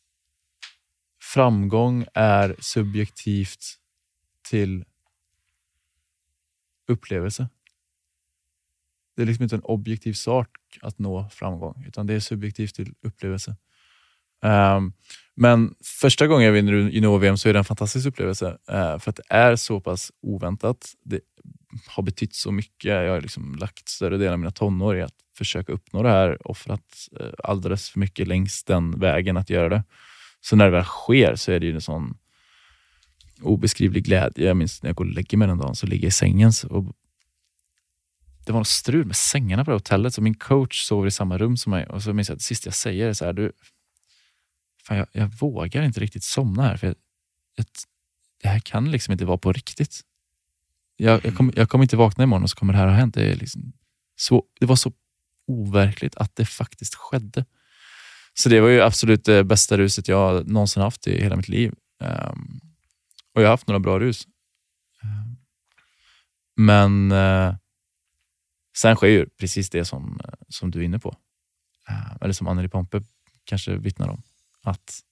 framgång är subjektivt till upplevelse. Det är liksom inte en objektiv sak att nå framgång, utan det är subjektivt till upplevelse. Um, men första gången jag vinner junior-V M så är det en fantastisk upplevelse. Uh, för att det är så pass oväntat. Det har betytt så mycket. Jag har liksom lagt större delen av mina tonår i att försöka uppnå det här. Offrat uh, alldeles för mycket längs den vägen att göra det. Så när det väl sker så är det ju en sån obeskrivlig glädje. Jag minns när jag går och lägger mig den dagen så ligger jag i sängen så, och det var något strul med sängarna på det hotellet. Så min coach sover i samma rum som mig. Och så minns jag att det sista jag säger är så här: du, fan, jag, jag vågar inte riktigt somna här. För jag, jag, det här kan liksom inte vara på riktigt. Jag, jag kommer jag kom inte vakna imorgon och så kommer det här ha hänt. Det, är liksom så, det var så overkligt att det faktiskt skedde. Så det var ju absolut det bästa ruset jag någonsin haft i hela mitt liv. Um, och jag har haft några bra rus. Um, men... Uh, Sen sker ju precis det som, som du är inne på. Uh, eller som Anneli Pompe kanske vittnar om. Att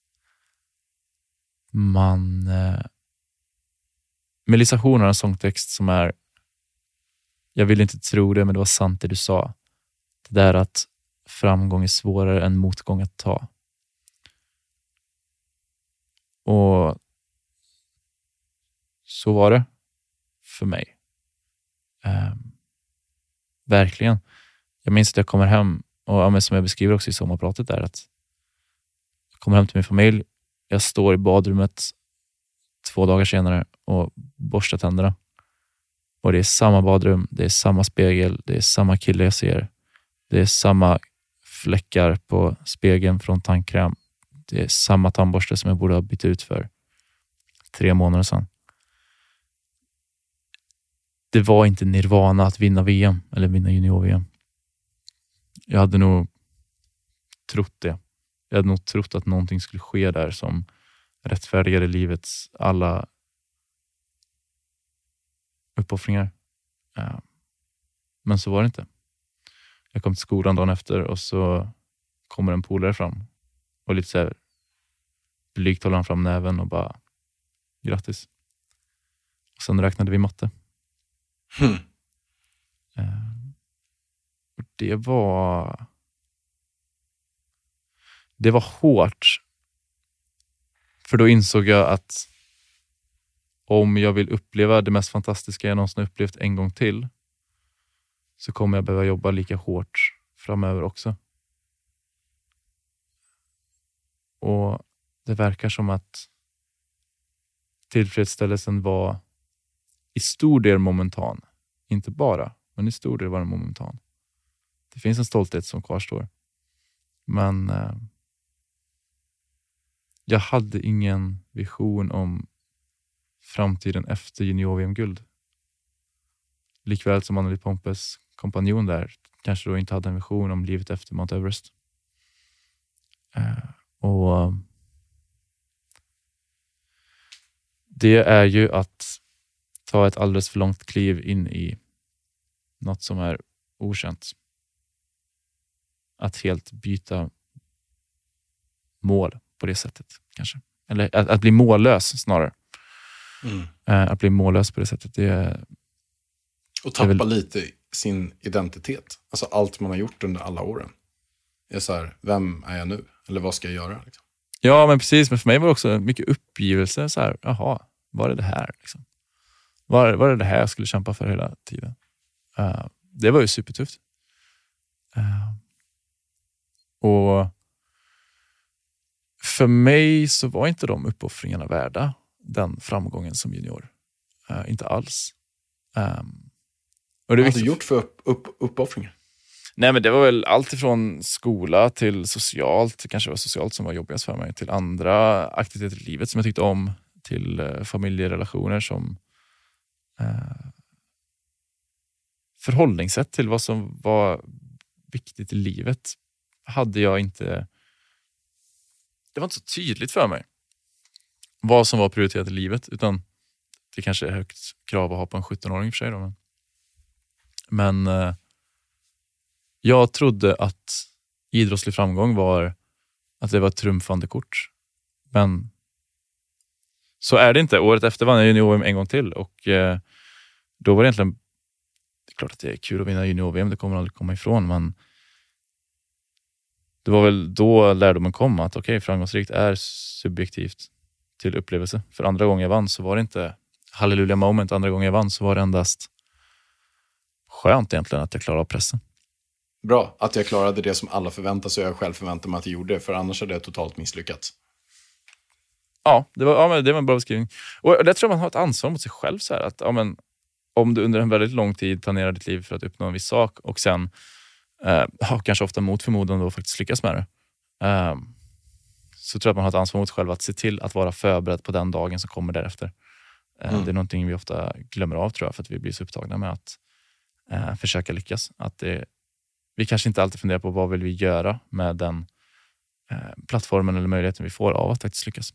man... Uh, Melissa Horn har en sångtext som är: jag vill inte tro det, men det var sant det du sa. Det där att framgång är svårare än motgång att ta. Och så var det för mig. Um, Verkligen. Jag minns att jag kommer hem och ja, som jag beskriver också i sommarpratet där, att jag kommer hem till min familj. Jag står i badrummet två dagar senare och borstar tänderna. Och det är samma badrum, det är samma spegel, det är samma kille jag ser. Det är samma fläckar på spegeln från tandkräm. Det är samma tandborste som jag borde ha bytt ut för tre månader sedan. Det var inte nirvana att vinna V M eller vinna junior-V M. Jag hade nog trott det. Jag hade nog trott att någonting skulle ske där som rättfärdigade livets alla uppoffringar. Men så var det inte. Jag kom till skolan dagen efter och så kommer en polare fram och lite så här blygt håller han fram näven och bara: grattis. Och sen räknade vi matte. Hmm. Uh, och det var det var hårt, för då insåg jag att om jag vill uppleva det mest fantastiska jag någonsin upplevt en gång till, så kommer jag behöva jobba lika hårt framöver också. Och det verkar som att tillfredsställelsen var i stor del momentan. Inte bara, men i stor del var den momentan. Det finns en stolthet som kvarstår. Men eh, jag hade ingen vision om framtiden efter junior-V M-guld. Likväl som Anneli Pompes kompanjon där kanske då inte hade en vision om livet efter Mount Everest. Eh, och det är ju att ta ett alldeles för långt kliv in i något som är okänt. Att helt byta mål på det sättet kanske. Eller att, att bli mållös snarare. Mm. Uh, att bli mållös på det sättet. Det är, och tappa väl... lite sin identitet. Alltså allt man har gjort under alla åren. Är så här, vem är jag nu? Eller vad ska jag göra? Liksom? Ja, men precis. Men för mig var det också mycket uppgivelse. Så här, jaha, var är det här? Liksom? Var, var är det här jag skulle kämpa för hela tiden? Uh, det var ju supertufft. Uh, och för mig så var inte de uppoffringarna värda den framgången som junior. Uh, inte alls. Um, och det vad har du gjort för upp, upp, uppoffringar? Nej, men det var väl allt ifrån skola till socialt. Kanske var socialt som var jobbigast för mig. Till andra aktiviteter i livet som jag tyckte om. Till uh, familjerelationer som uh, förhållningssätt till vad som var viktigt i livet. Hade jag inte... Det var inte så tydligt för mig vad som var prioriterat i livet. Utan det kanske är högt krav att ha på en sjutton-åring för sig. Då, men men uh, jag trodde att idrottslig framgång var att det var ett trumfande kort. Men så är det inte. Året efter vann jag junior-V M en gång till. Och uh, då var det egentligen... Det är klart att det är kul att vinna junior-V M. Det kommer aldrig komma ifrån. Men det var väl då lärdomen kom att okej, okay, framgångsrikt är subjektivt till upplevelse. För andra gången jag vann så var det inte halleluja moment. Andra gången jag vann så var det endast skönt egentligen att jag klarade av pressen. Bra, att jag klarade det som alla förväntar sig och jag själv förväntar mig att jag gjorde. För annars hade jag totalt misslyckats. Ja, det var, ja, men det var en bra beskrivning. Och det tror jag man har ett ansvar mot sig själv. Så här, att, ja, men, om du under en väldigt lång tid planerar ditt liv för att uppnå en viss sak och sen eh, kanske ofta mot förmodan då faktiskt lyckas med det. Eh, så tror jag att man har ett ansvar mot sig själv att se till att vara förberedd på den dagen som kommer därefter. Eh, mm. Det är någonting vi ofta glömmer av tror jag för att vi blir så upptagna med att eh, försöka lyckas. Att det, vi kanske inte alltid funderar på vad vill vi göra med den eh, plattformen eller möjligheten vi får av att faktiskt lyckas.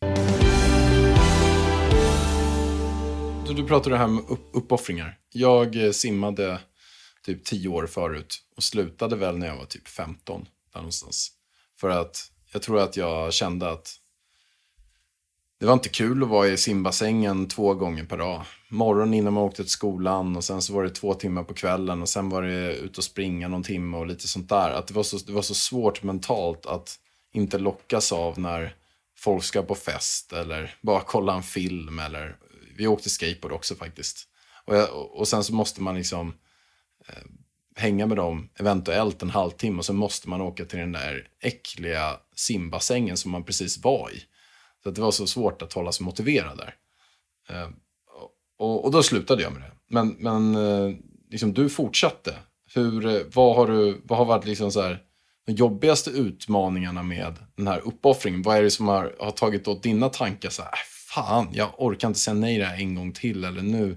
Du, du pratar det här med upp, uppoffringar. Jag simmade typ tio år förut och slutade väl när jag var typ femton där någonstans. För att jag tror att jag kände att det var inte kul att vara i simbassängen två gånger per dag. Morgon innan man åkte till skolan och sen så var det två timmar på kvällen och sen var det ut och springa någon timme och lite sånt där. Att det var så, det var så svårt mentalt att inte lockas av när folk ska på fest eller bara kolla en film eller... Vi åkte skateboard också faktiskt. Och, jag, och sen så måste man liksom eh, hänga med dem eventuellt en halvtimme. Och så måste man åka till den där äckliga simbassängen som man precis var i. Så att det var så svårt att hålla sig motiverad där. Eh, och, och då slutade jag med det. Men, men eh, liksom, du fortsatte. Hur, vad, har du, vad har varit liksom så här, de jobbigaste utmaningarna med den här uppoffringen? Vad är det som har, har tagit åt dina tankar så här... Fan, jag orkar inte säga nej det här en gång till. Eller nu,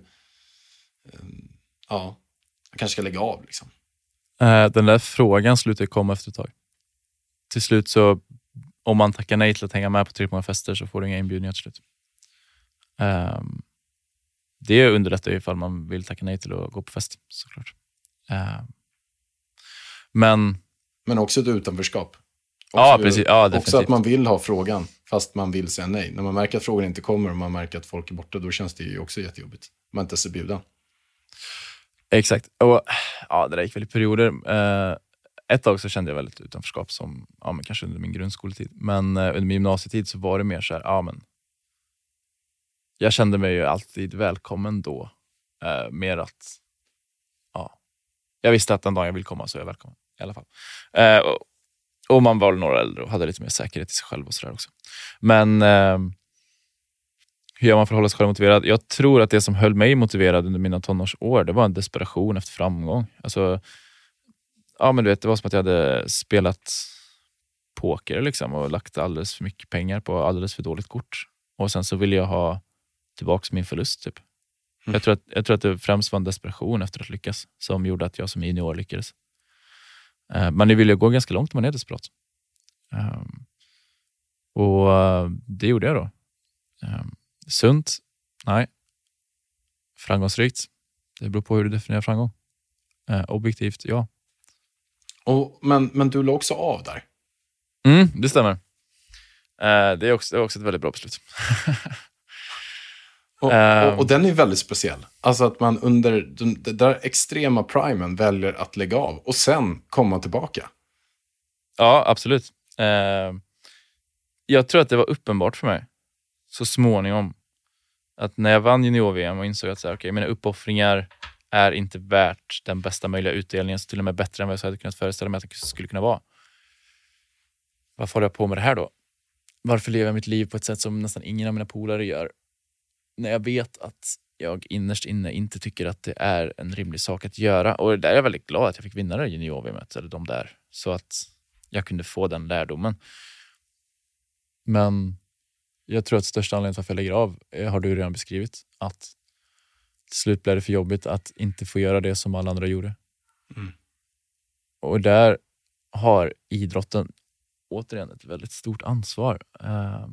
ja, jag kanske ska lägga av liksom. Den där frågan slutar komma efter ett tag. Till slut så, om man tackar nej till att hänga med på tillräckligt många fester så får du inga inbjudningar till slut. Um, det underlättar ju ifall man vill tacka nej till att gå på fest, såklart. Um, men... Men också ett utanförskap. Också, ja, precis. Ja, definitivt. Också att man vill ha frågan fast man vill säga nej. När man märker att frågan inte kommer och man märker att folk är borta, då känns det ju också jättejobbigt. Man inte är bjuden. Exakt. Och ja, det där gick väl i perioder. Uh, ett tag så kände jag väldigt utanförskap som, ja, men kanske under min grundskoletid. Men uh, under min gymnasietid så var det mer så här, ja men jag kände mig ju alltid välkommen då. Uh, mer att, ja, jag visste att den dag jag vill komma så är jag välkommen i alla fall. Uh, och, Och man var några äldre och hade lite mer säkerhet i sig själv och sådär också. Men eh, hur gör man för att hålla sig själv motiverad? Jag tror att det som höll mig motiverad under mina tonårsår, det var en desperation efter framgång. Alltså, ja men du vet, det var som att jag hade spelat poker liksom och lagt alldeles för mycket pengar på alldeles för dåligt kort. Och sen så ville jag ha tillbaka min förlust typ. Mm. Jag, tror att, jag tror att det främst var en desperation efter att lyckas som gjorde att jag som junior lyckades. Men det vill ju gå ganska långt om man är desperat. Um, och uh, det gjorde jag då. Um, sunt? Nej. Framgångsrikt? Det beror på hur du definierar framgång. Eh, objektivt, ja. Och, men, men du la också av där. Mm, det stämmer. Eh, det, är också, det är också ett väldigt bra beslut. och, och, och den är väldigt speciell. Alltså att man under den, den där extrema primen väljer att lägga av och sen komma tillbaka. Ja, absolut. Eh, jag tror att det var uppenbart för mig så småningom att när jag vann junior-V M och insåg att så här, okay, mina uppoffringar är inte värt den bästa möjliga utdelningen, så till och med bättre än vad jag hade kunnat föreställa mig att det skulle kunna vara. Varför håller jag på med det här då? Varför lever jag mitt liv på ett sätt som nästan ingen av mina polare gör? När jag vet att jag innerst inne inte tycker att det är en rimlig sak att göra. Och där är jag väldigt glad att jag fick vinna det junior-V M-et, eller de där. Så att jag kunde få den lärdomen. Men jag tror att största anledningen till att jag lägger av har du redan beskrivit. Att till slut blev det för jobbigt att inte få göra det som alla andra gjorde. Mm. Och där har idrotten återigen ett väldigt stort ansvar. Uh,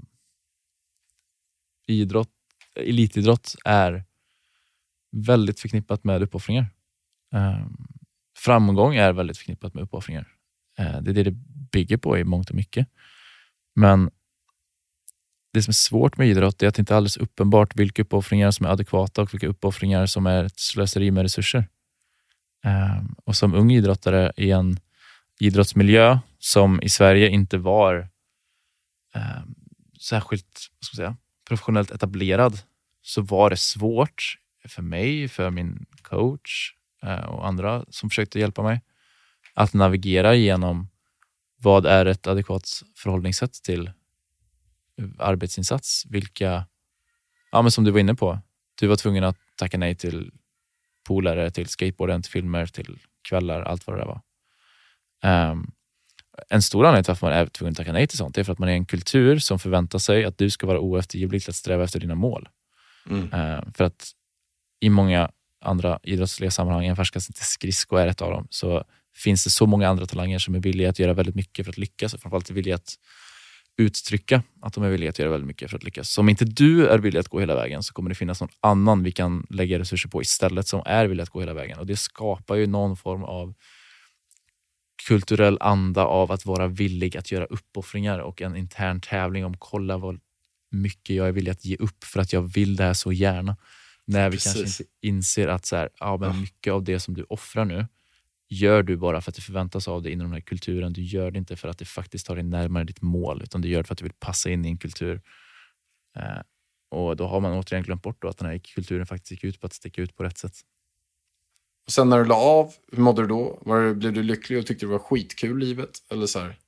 idrott, elitidrott är väldigt förknippat med uppoffringar. Uh, framgång är väldigt förknippat med uppoffringar. Uh, det är det det bygger på i mångt och mycket. Men det som är svårt med idrott är att det inte är alldeles uppenbart vilka uppoffringar som är adekvata och vilka uppoffringar som är ett slöseri med resurser. Um, och som ung idrottare i en idrottsmiljö som i Sverige inte var um, särskilt vad ska jag säga, professionellt etablerad, så var det svårt för mig, för min coach uh, och andra som försökte hjälpa mig att navigera igenom vad är ett adekvat förhållningssätt till arbetsinsats, vilka, ja men som du var inne på, du var tvungen att tacka nej till polare, till skateboarden, till filmer, till kvällar, allt vad det där var. Um, en stor anledning till att man är tvungen att tacka nej till sånt är för att man är en kultur som förväntar sig att du ska vara oeftergivlig att sträva efter dina mål. Mm. Uh, för att i många andra idrottsliga sammanhang, en färskast inte skridsko är ett av dem, så finns det så många andra talanger som är villiga att göra väldigt mycket för att lyckas, och framförallt är villiga att uttrycka att de är villiga att göra väldigt mycket för att lyckas. Så om inte du är villig att gå hela vägen, så kommer det finnas någon annan vi kan lägga resurser på istället som är villig att gå hela vägen. Och det skapar ju någon form av kulturell anda av att vara villig att göra uppoffringar och en intern tävling om kolla vad mycket jag är villig att ge upp för att jag vill det här så gärna. När vi Precis. kanske inte inser att så här, ja, men mycket av det som du offrar nu gör du bara för att det förväntas av dig inom den här kulturen. Du gör det inte för att det faktiskt tar dig närmare ditt mål, utan du gör det för att du vill passa in i en kultur. Eh, och då har man återigen glömt bort då att den här kulturen faktiskt gick ut på att sticka ut på rätt sätt. Och sen när du la av, hur mådde du då? Var, blev du lycklig och tyckte det var skitkul livet? Eller så här?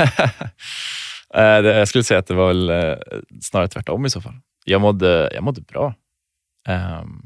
eh, det, jag skulle säga att det var väl eh, snarare tvärtom i så fall. Jag mådde, jag mådde bra. Um,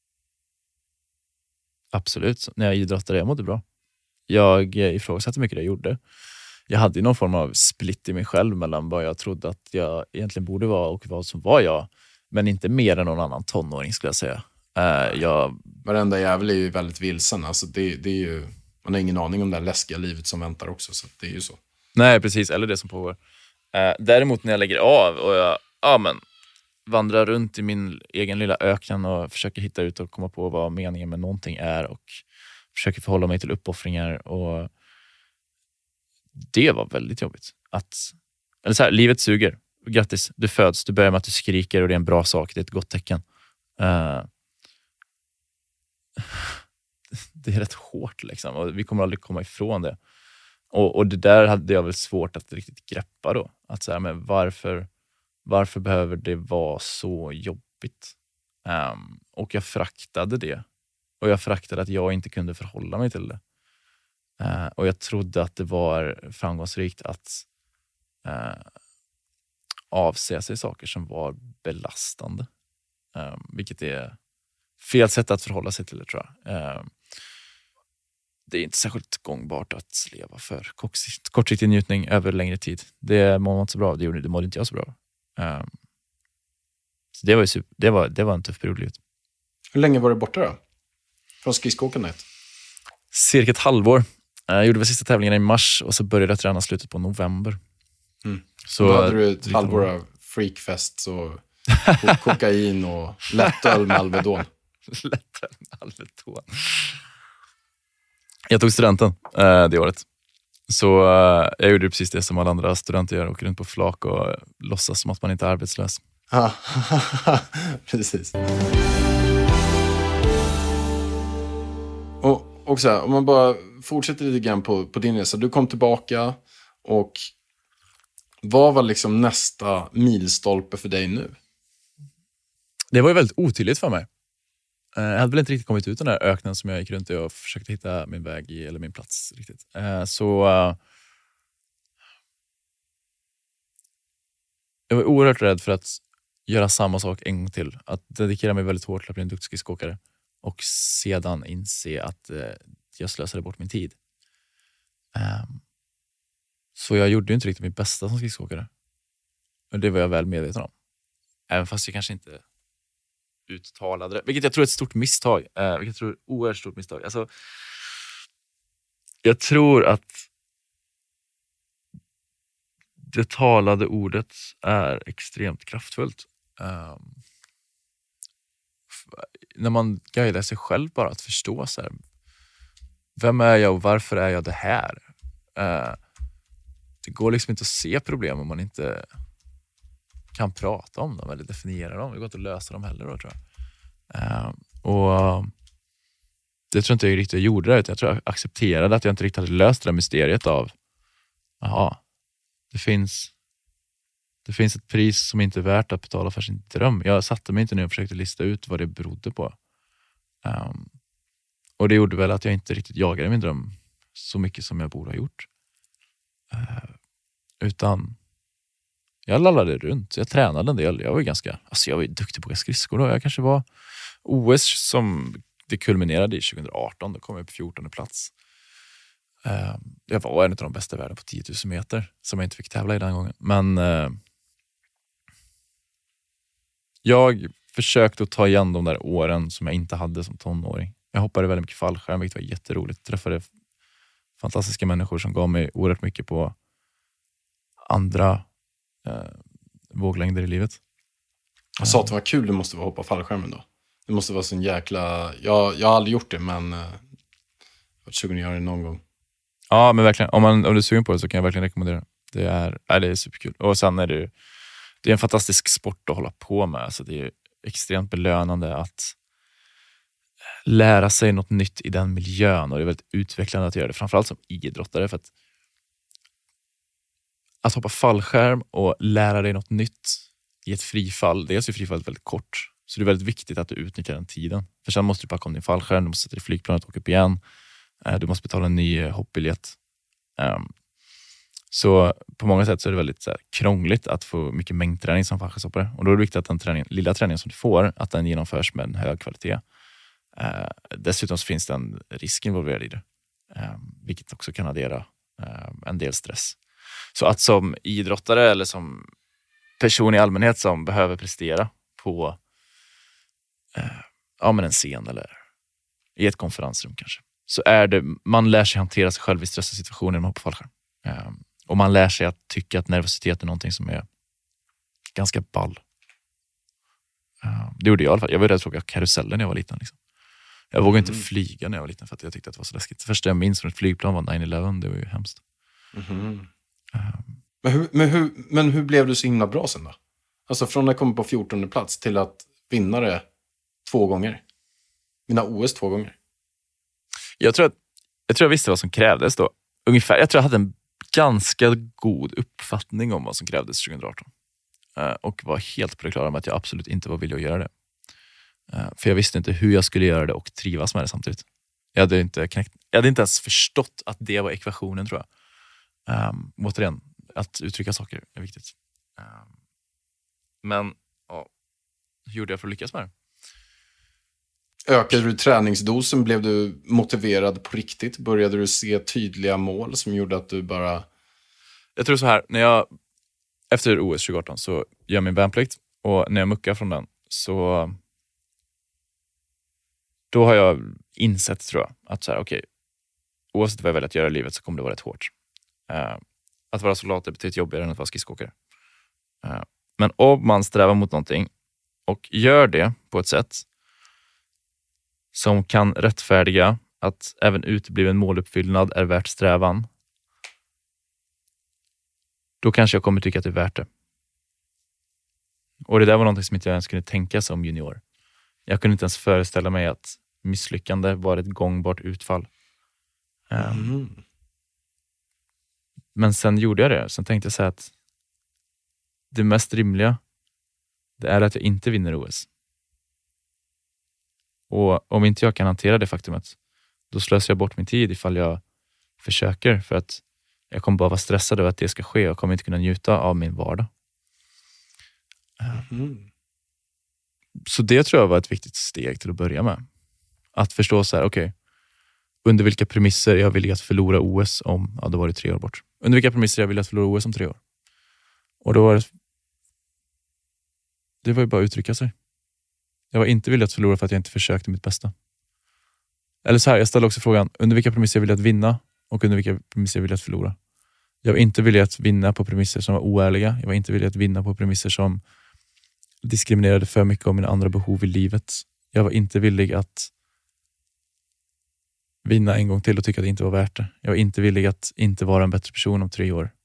Absolut, när jag idrottade, jag mådde bra. Jag ifrågasatte mycket det jag gjorde. Jag hade någon form av split i mig själv mellan vad jag trodde att jag egentligen borde vara och vad som var jag. Men inte mer än någon annan tonåring skulle jag säga. Uh, jag... Varenda jävel är ju väldigt vilsen. Alltså det, det är ju, man har ingen aning om det här läskiga livet som väntar också. Så det är ju så. Nej, precis. Eller det som pågår. Uh, däremot när jag lägger av och jag ja, men, vandrar runt i min egen lilla öken och försöker hitta ut och komma på vad meningen med någonting är och försöker förhålla mig till uppoffringar, och det var väldigt jobbigt. Att, eller så här, livet suger. Grattis, du föds, du börjar med att du skriker och det är en bra sak, det är ett gott tecken. Uh, det är rätt hårt liksom, och vi kommer aldrig komma ifrån det. Och, och det där hade jag väl svårt att riktigt greppa då. Att så här, men varför Varför behöver det vara så jobbigt? Um, och jag fraktade det. Och jag fraktade att jag inte kunde förhålla mig till det. Uh, och jag trodde att det var framgångsrikt att uh, avse sig saker som var belastande. Um, vilket är fel sätt att förhålla sig till det, tror jag. Um, det är inte särskilt gångbart att leva för kortsiktig njutning över längre tid. Det mår man inte så bra. Det gjorde det mådde inte jag så bra. Um, så det var ju super, det var det var en tuff period. Hur länge var du borta då? Från skridskoåkandet? Cirka ett halvår. Jag gjorde väl sista tävlingen i mars och så började jag träna slutet på november. Mm. Så då hade du ett halvår av freakfest och kokain och lättöl med Alvedon. Lättöl med Alvedon. Jag tog studenten eh, det året. Så eh, jag gjorde precis det som alla andra studenter gör. Åker runt på flak och låtsas som att man inte är arbetslös. Ja, precis. Och, och så här, om man bara fortsätter lite grann på, på din resa. Du kom tillbaka och vad var liksom nästa milstolpe för dig nu? Det var ju väldigt otydligt för mig. Jag hade väl inte riktigt kommit ut den där öknen som jag gick runt i och försökte hitta min väg i, eller min plats riktigt. Så jag var oerhört rädd för att göra samma sak en gång till. Att dedikera mig väldigt hårt till att bli en duktig skridskoåkare och sedan inse att jag slösade bort min tid. Så jag gjorde ju inte riktigt mitt bästa som skridskoåkare. Och det var jag väl medveten om. Även fast jag kanske inte uttalade det. Vilket jag tror är ett stort misstag. Eh, vilket jag tror är ett oerhört stort misstag. Alltså, jag tror att det talade ordet är extremt kraftfullt. Um, f- när man guidar sig själv bara att förstå så här, vem är jag och varför är jag det här? Uh, det går liksom inte att se problem om man inte kan prata om dem eller definiera dem. Det går inte att lösa dem heller då, tror jag. Uh, och uh, det tror inte jag riktigt gjorde det. Jag tror jag accepterade att jag inte riktigt hade löst det mysteriet av jaha, det finns det finns ett pris som inte är värt att betala för sin dröm. Jag satte mig inte ner och försökte lista ut vad det berodde på. Um, och det gjorde väl att jag inte riktigt jagade min dröm så mycket som jag borde ha gjort. Uh, utan jag lallade runt. Jag tränade en del. Jag var ganska, alltså jag var duktig på skridskor då. Jag kanske var O S som det kulminerade i tjugo arton. Då kom jag på fjortonde plats. Uh, jag var en av de bästa i världen på tio tusen meter som jag inte fick tävla i den gången. Men uh, jag försökte att ta igen de där åren som jag inte hade som tonåring. Jag hoppade väldigt mycket fallskärm, vilket var jätteroligt. Jag träffade fantastiska människor som gav mig oerhört mycket på andra uh, våglängder i livet. Jag sa att det var kul, det måste vara hoppa fallskärmen då. Det måste vara sån jäkla... Jag, jag har aldrig gjort det, men uh, jag har varit sugen att göra det någon gång. Ja, men verkligen. Om, man, om du är sugen på det så kan jag verkligen rekommendera det. Det är, äh, det är superkul. Och sen är det, det är en fantastisk sport att hålla på med. Alltså det är extremt belönande att lära sig något nytt i den miljön. Och det är väldigt utvecklande att göra det. Framförallt som idrottare. För att, att hoppa fallskärm och lära dig något nytt i ett frifall. Dels är frifallet väldigt kort. Så det är väldigt viktigt att du utnyttjar den tiden. För sen måste du packa om din fallskärm. Du måste sätta dig i flygplanet och åka upp igen. Du måste betala en ny hoppbiljett. Um, så på många sätt så är det väldigt så här, krångligt att få mycket mängdträning som fallskärmshoppare. Och då är det viktigt att den träning, lilla träningen som du får, att den genomförs med en hög kvalitet. Uh, dessutom så finns det en risk involverad i det. Um, vilket också kan addera uh, en del stress. Så att som idrottare eller som person i allmänhet som behöver prestera på uh, ja, men en scen eller i ett konferensrum kanske. Så är det, man lär sig hantera sig själv i stressiga situationer när man hoppar fallskärm. Um, och man lär sig att tycka att nervositet är någonting som är ganska ball. Um, det gjorde jag i alla fall. Jag var rädd för att åka karusellen när jag var liten. Liksom. Jag vågade mm. inte flyga när jag var liten för att jag tyckte att det var så läskigt. Det första jag minns från ett flygplan var nine eleven. Det var ju hemskt. Mm. Um. Men, hur, men, hur, men hur blev du så himla bra sen då? Alltså från att komma på fjortonde plats till att vinna det två gånger. Vinna O S två gånger. Jag tror, att, jag tror jag visste vad som krävdes då. Ungefär, jag tror jag hade en ganska god uppfattning om vad som krävdes tjugo arton. Uh, och var helt på det klara med att jag absolut inte var villig att göra det. Uh, för jag visste inte hur jag skulle göra det och trivas med det samtidigt. Jag hade inte, knäckt, jag hade inte ens förstått att det var ekvationen, tror jag. Um, återigen, att uttrycka saker är viktigt. Um, men, ja, hur gjorde jag för att lyckas med det? Ökade du träningsdosen? Blev du motiverad på riktigt? Började du se tydliga mål som gjorde att du bara... Jag tror så här, när jag efter O S tjugo arton så gör jag min värnplikt och när jag muckar från den så då har jag insett, tror jag, att så här, okej, okay, oavsett vad jag väljer att göra i livet så kommer det vara rätt hårt. Uh, att vara soldat är betydligt jobbigare än att vara skridskoåkare. Uh, men om man strävar mot någonting och gör det på ett sätt som kan rättfärdiga att även utebliven måluppfyllnad är värt strävan, då kanske jag kommer tycka att det är värt det. Och det där var någonting som inte jag ens kunde tänka som junior. Jag kunde inte ens föreställa mig att misslyckande var ett gångbart utfall. Mm. Um, men sen gjorde jag det. Sen tänkte jag så här att det mest rimliga, det är att jag inte vinner O S. Och om inte jag kan hantera det faktumet, då slösar jag bort min tid ifall jag försöker, för att jag kommer bara vara stressad över att det ska ske och kommer inte kunna njuta av min vardag. Mm. Så det tror jag var ett viktigt steg till att börja med. Att förstå så här, okej, okay, under vilka premisser jag vill att förlora O S om, ja, då var det tre år bort. Under vilka premisser jag vill att förlora O S om tre år. Och då var det, det var ju bara att uttrycka sig. Jag var inte villig att förlora för att jag inte försökte mitt bästa. Eller så här, jag ställde också frågan, under vilka premisser jag vill att vinna och under vilka premisser jag vill att förlora. Jag var inte villig att vinna på premisser som var oärliga. Jag var inte villig att vinna på premisser som diskriminerade för mycket av mina andra behov i livet. Jag var inte villig att vinna en gång till och tycka att det inte var värt det. Jag var inte villig att inte vara en bättre person om tre år.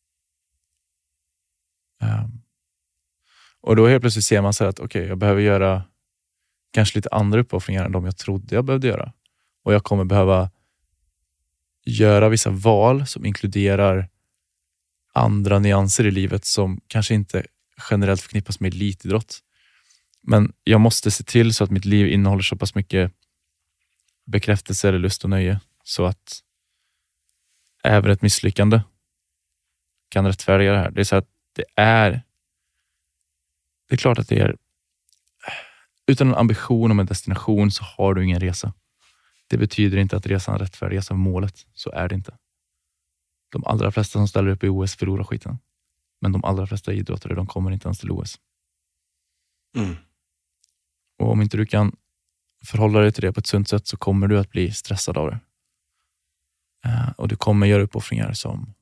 Um, och då helt plötsligt ser man så här att okej, okay, jag behöver göra kanske lite andra uppoffringar än de jag trodde jag behövde göra. Och jag kommer behöva göra vissa val som inkluderar andra nyanser i livet som kanske inte generellt förknippas med elitidrott. Men jag måste se till så att mitt liv innehåller så pass mycket bekräftelse eller lust och nöje så att även ett misslyckande kan rättfärdiga det här. Det är så att det är det är klart att det är utan en ambition om en destination så har du ingen resa. Det betyder inte att resan rättfärdigas av målet. Så är det inte. De allra flesta som ställer upp i O S förlorar skiten. Men de allra flesta idrottare, de kommer inte ens till O S. Mm. Och om inte du kan förhålla dig till det på ett sunt sätt så kommer du att bli stressad av det. Uh, och du kommer göra uppoffringar som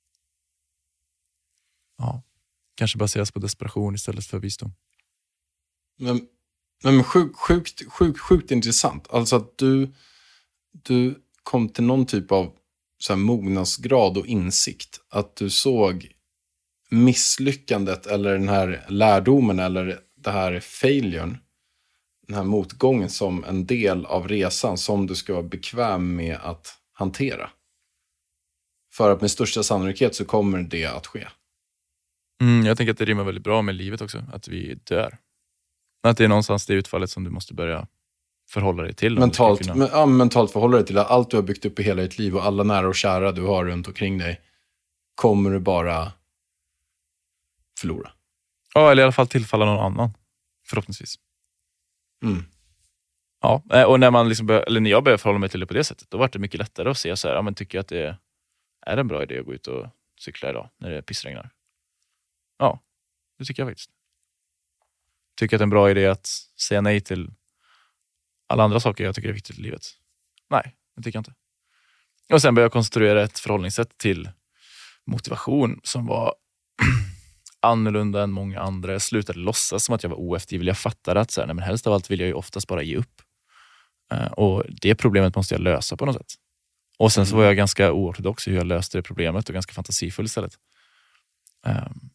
ja, kanske baseras på desperation istället för visdom. Men, men sjukt, sjukt, sjukt, sjukt intressant. Alltså att du, du kom till någon typ av så här mognadsgrad och insikt. Att du såg misslyckandet eller den här lärdomen eller det här failuren, den här motgången som en del av resan som du ska vara bekväm med att hantera. För att med största sannolikhet så kommer det att ske. Mm, jag tänker att det rimmar väldigt bra med livet också. Att vi dör. Att det är någonstans det utfallet som du måste börja förhålla dig till. Mentalt, kunna... men, ja, mentalt förhålla dig till att allt du har byggt upp i hela ditt liv och alla nära och kära du har runt omkring dig kommer du bara förlora. Ja, eller i alla fall tillfalla någon annan. Förhoppningsvis. Mm. Ja, och när man liksom bör, eller när jag började förhålla mig till det på det sättet, då var det mycket lättare att se så här, ja, men tycker jag att det är en bra idé att gå ut och cykla idag när det pissregnar? Ja, det tycker jag faktiskt. Tycker att det är en bra idé att säga nej till alla andra saker jag tycker är viktigt i livet? Nej, det tycker jag inte. Och sen började jag konstruera ett förhållningssätt till motivation som var annorlunda än många andra. Jag slutade låtsas som att jag var oeftergivlig. Jag fattade att så här, nej, men helst av allt vill jag ju oftast bara ge upp. Uh, och det problemet måste jag lösa på något sätt. Och sen mm. så var jag ganska oortodox i hur jag löste det problemet och ganska fantasifull istället. Um,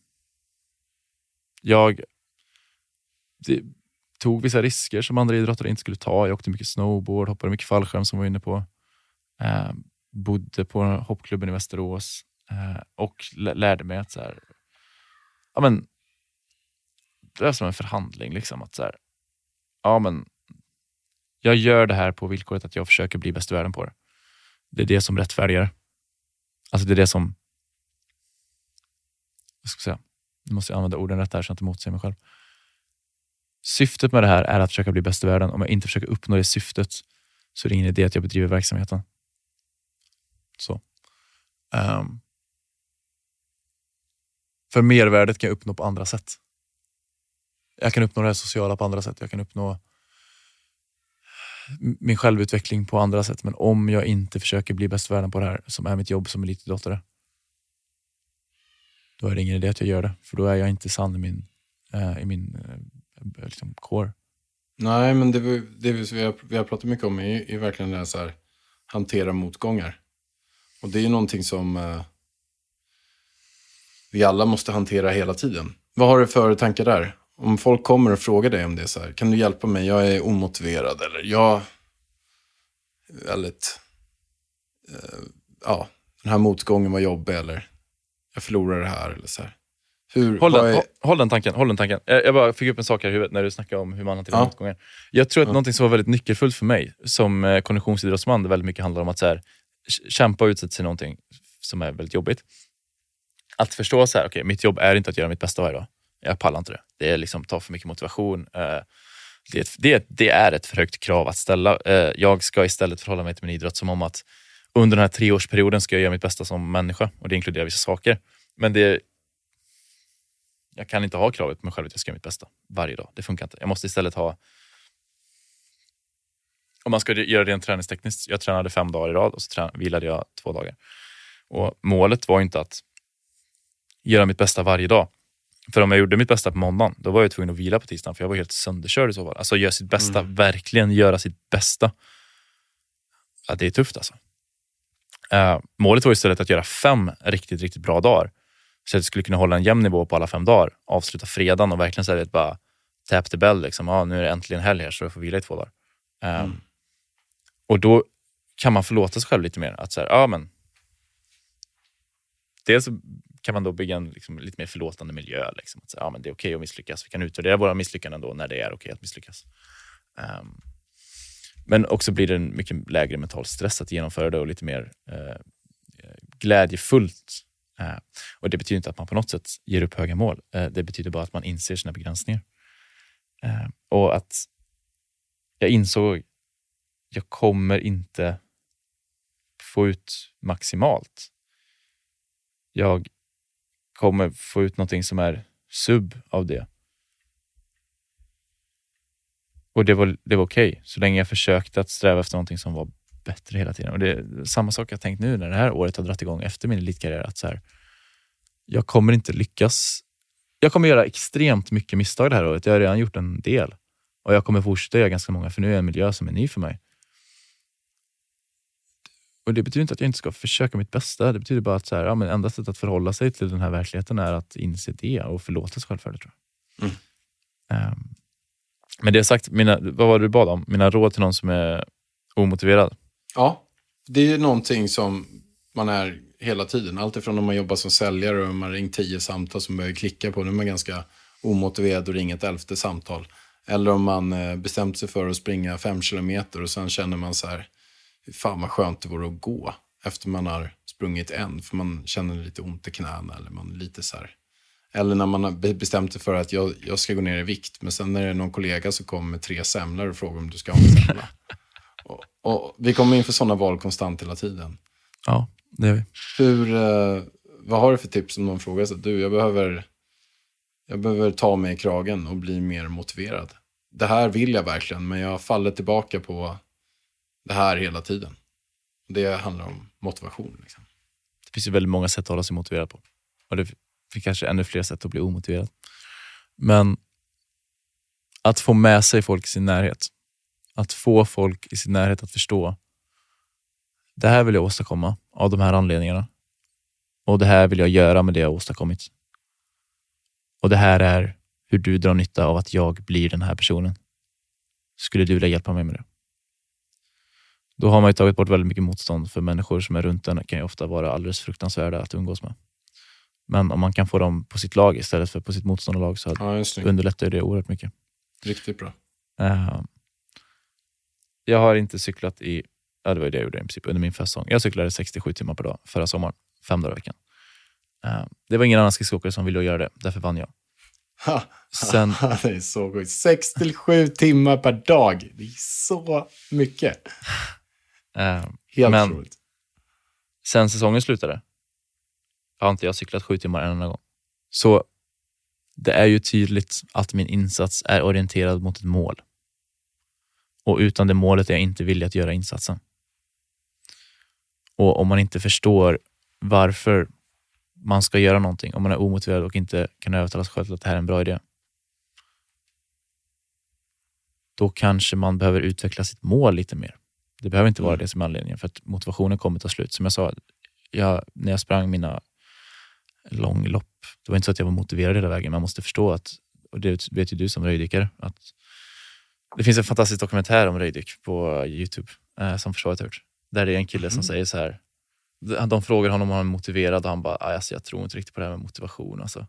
jag det, tog vissa risker som andra idrottare inte skulle ta. Jag åkte mycket snowboard, hoppade mycket fallskärm som var inne på. Uh, bodde på hoppklubben i Västerås uh, och l- lärde mig att så här, ja, men det är som en förhandling liksom att så här, ja, men jag gör det här på villkoret att jag försöker bli bäst i världen på det. Det är det som rättfärdigar. Alltså det är det som, vad ska jag säga, nu måste jag använda orden rätt här så att jag inte motsäger mig själv. Syftet med det här är att försöka bli bäst i världen. Om jag inte försöker uppnå det syftet så är det ingen idé att jag bedriver verksamheten. Så. Um, för mervärdet kan jag uppnå på andra sätt. Jag kan uppnå det här sociala på andra sätt. Jag kan uppnå min självutveckling på andra sätt. Men om jag inte försöker bli bäst i världen på det här som är mitt jobb som elitidrottare, då är det ingen idé att jag gör det. För då är jag inte sann i min, äh, i min äh, liksom core. Nej, men det, vi, det vi, har, vi har pratat mycket om är, är verkligen det här så här, hantera motgångar. Och det är ju någonting som eh, vi alla måste hantera hela tiden. Vad har du för tankar där? Om folk kommer och frågar dig om det så här, kan du hjälpa mig? Jag är omotiverad eller jag är väldigt, eh, ja, den här motgången var jobbig eller jag förlorar det här eller så här. Hur, håll, den, är... håll, håll den tanken, håll den tanken. Jag, jag bara fick upp en sak här i huvudet när du snackade om hur man hanterar ja. motgångar. Jag tror att ja. någonting som var väldigt nyckelfullt för mig som eh, konditionsidrottsman, det väldigt mycket handlar om att så här, kämpa och utsätta sig någonting som är väldigt jobbigt. Att förstå så här, okej, okay, mitt jobb är inte att göra mitt bästa varje dag. Jag pallar inte det. Det är liksom ta för mycket motivation. Eh, det, är ett, det, det är ett för högt krav att ställa. Eh, jag ska istället förhålla mig till min idrott som om att under den här treårsperioden ska jag göra mitt bästa som människa. Och det inkluderar vissa saker. Men det jag kan inte ha kravet på mig själv att jag ska göra mitt bästa varje dag. Det funkar inte. Jag måste istället ha, om man ska göra det rent träningstekniskt, jag tränade fem dagar i rad och så trän- vilade jag två dagar. Och målet var inte att göra mitt bästa varje dag. För om jag gjorde mitt bästa på måndagen, då var jag tvungen att vila på tisdagen för jag var helt sönderkörd i så fall. Alltså göra sitt bästa, mm. verkligen göra sitt bästa. Ja, det är tufft alltså. Uh, målet var istället att göra fem riktigt, riktigt bra dagar. Så att jag skulle kunna hålla en jämn nivå på alla fem dagar. Avsluta fredagen och verkligen säga att bara tap the bell liksom. Ja, nu är det äntligen helg här så jag får vila i två dagar. Um, mm. Och då kan man förlåta sig själv lite mer. Att så här, ja men dels kan man då bygga en liksom, lite mer förlåtande miljö. Liksom. Att säga, ja men det är okej okay att misslyckas. Vi kan utvärdera våra misslyckanden då när det är okej okay att misslyckas. Um, men också blir det en mycket lägre mental stress att genomföra det och lite mer uh, glädjefullt. Uh, och det betyder inte att man på något sätt ger upp höga mål. Uh, det betyder bara att man inser sina begränsningar. Uh, och att jag insåg jag kommer inte få ut maximalt. Jag kommer få ut någonting som är sub av det. Och det var, det var okej. Okay, så länge jag försökte att sträva efter någonting som var bättre hela tiden. Och det är samma sak jag tänkt nu när det här året har dratt igång efter min elitkarriär. Att så här, jag kommer inte lyckas. Jag kommer göra extremt mycket misstag det här året. Jag har redan gjort en del. Och jag kommer fortsätta göra ganska många. För nu är det en miljö som är ny för mig. Och det betyder inte att jag inte ska försöka mitt bästa. Det betyder bara att så här, ja, men enda sättet att förhålla sig till den här verkligheten är att inse det och förlåta sig själv för det, tror jag. Mm. Um, men det sagt, mina, vad var det du bad om? Mina råd till någon som är omotiverad? Ja, det är ju någonting som man är hela tiden. Allt ifrån när man jobbar som säljare och man ringt tio samtal som börjar klicka på. Nu är man ganska omotiverad och ringer ett elfte samtal. Eller om man bestämt sig för att springa fem kilometer och sen känner man så här, fan vad skönt det vore att gå efter man har sprungit en, för man känner lite ont i knäna eller man lite så här. Eller när man har bestämt sig för att jag, jag ska gå ner i vikt, men sen är det någon kollega som kommer med tre semlor och frågar om du ska ha en semla. och, och vi kommer in för sådana val konstant hela tiden. Ja, det gör vi. Hur, eh, vad har du för tips om någon frågar sig? Du, jag behöver jag behöver ta mig i kragen och bli mer motiverad. Det här vill jag verkligen, men jag faller tillbaka på det här hela tiden. Det handlar om motivation. Liksom. Det finns ju väldigt många sätt att hålla sig motiverad på. Och det finns kanske ännu fler sätt att bli omotiverad. Men att få med sig folk i sin närhet. Att få folk i sin närhet att förstå. Det här vill jag åstadkomma av de här anledningarna. Och det här vill jag göra med det jag åstadkommit. Och det här är hur du drar nytta av att jag blir den här personen. Skulle du vilja hjälpa mig med det? Då har man ju tagit bort väldigt mycket motstånd, för människor som är runt den kan ju ofta vara alldeles fruktansvärda att umgås med. Men om man kan få dem på sitt lag istället för på sitt motståndarlag så ja, underlättar det oerhört mycket. Riktigt bra. Uh, jag har inte cyklat i, ja det var det jag gjorde i princip under min festsäsong. Jag cyklade sextiosju timmar per dag förra sommaren, fem dagar i veckan. Uh, det var ingen annan skridskoåkare som ville göra det, därför vann jag. Ha, Sen, ha, det är så sjukt. sextiosju timmar per dag. Det är så mycket. Uh, Helt men roligt. Sen säsongen slutade har inte jag cyklat sju timmar en enda gång. Så det är ju tydligt att min insats är orienterad mot ett mål. Och utan det målet är jag inte villig att göra insatsen. Och om man inte förstår varför man ska göra någonting, om man är omotiverad och inte kan övertala sig själv att det här är en bra idé, då kanske man behöver utveckla sitt mål lite mer. Det behöver inte vara det som är anledningen, för att motivationen kommer ta slut. Som jag sa, jag, när jag sprang mina långlopp, det var inte så att jag var motiverad hela vägen. Man måste förstå att, och det vet ju du som röjdykare, att det finns en fantastisk dokumentär om röjdyk på YouTube eh, som Försvaret har gjort. Där det är en kille mm. som säger så här, de, de frågar honom om han är motiverad och han bara, alltså, jag tror inte riktigt på det här med motivation. Alltså.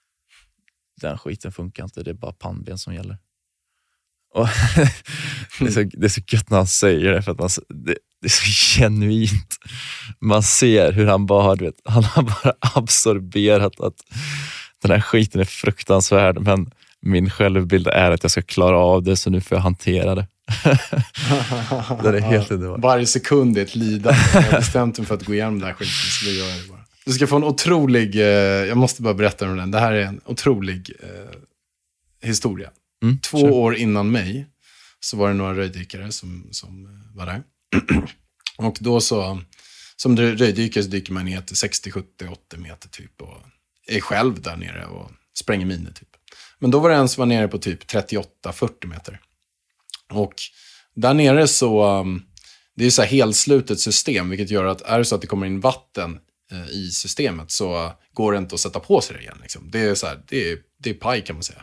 Den skiten funkar inte, det är bara pannben som gäller. Och det, är så, det är så gött när han säger det, för att man, det, det är så genuint. Man ser hur han bara, du vet, han har bara absorberat att den här skiten är fruktansvärd, men min självbild är att jag ska klara av det, så nu får jag hantera det. Det är helt underbart. Varje sekund är ett lidande. Jag har bestämt mig för att gå igenom den här skiten, så det gör jag bara. Du ska få en otrolig, eh, jag måste bara berätta om den. Det här är en otrolig eh, historia. Mm, Två sure. år innan mig så var det några röjdykare som, som var där. Och då så, som röjdykare så dyker man ner till sextio, sjuttio, åttio meter typ. Och är själv där nere och spränger miner typ. Men då var det en som var nere på typ trettioåtta, fyrtio meter. Och där nere så, det är så här helslutet system, vilket gör att är det så att det kommer in vatten eh, i systemet, så går det inte att sätta på sig det igen. Liksom. Det är så här, det är, det är paj kan man säga.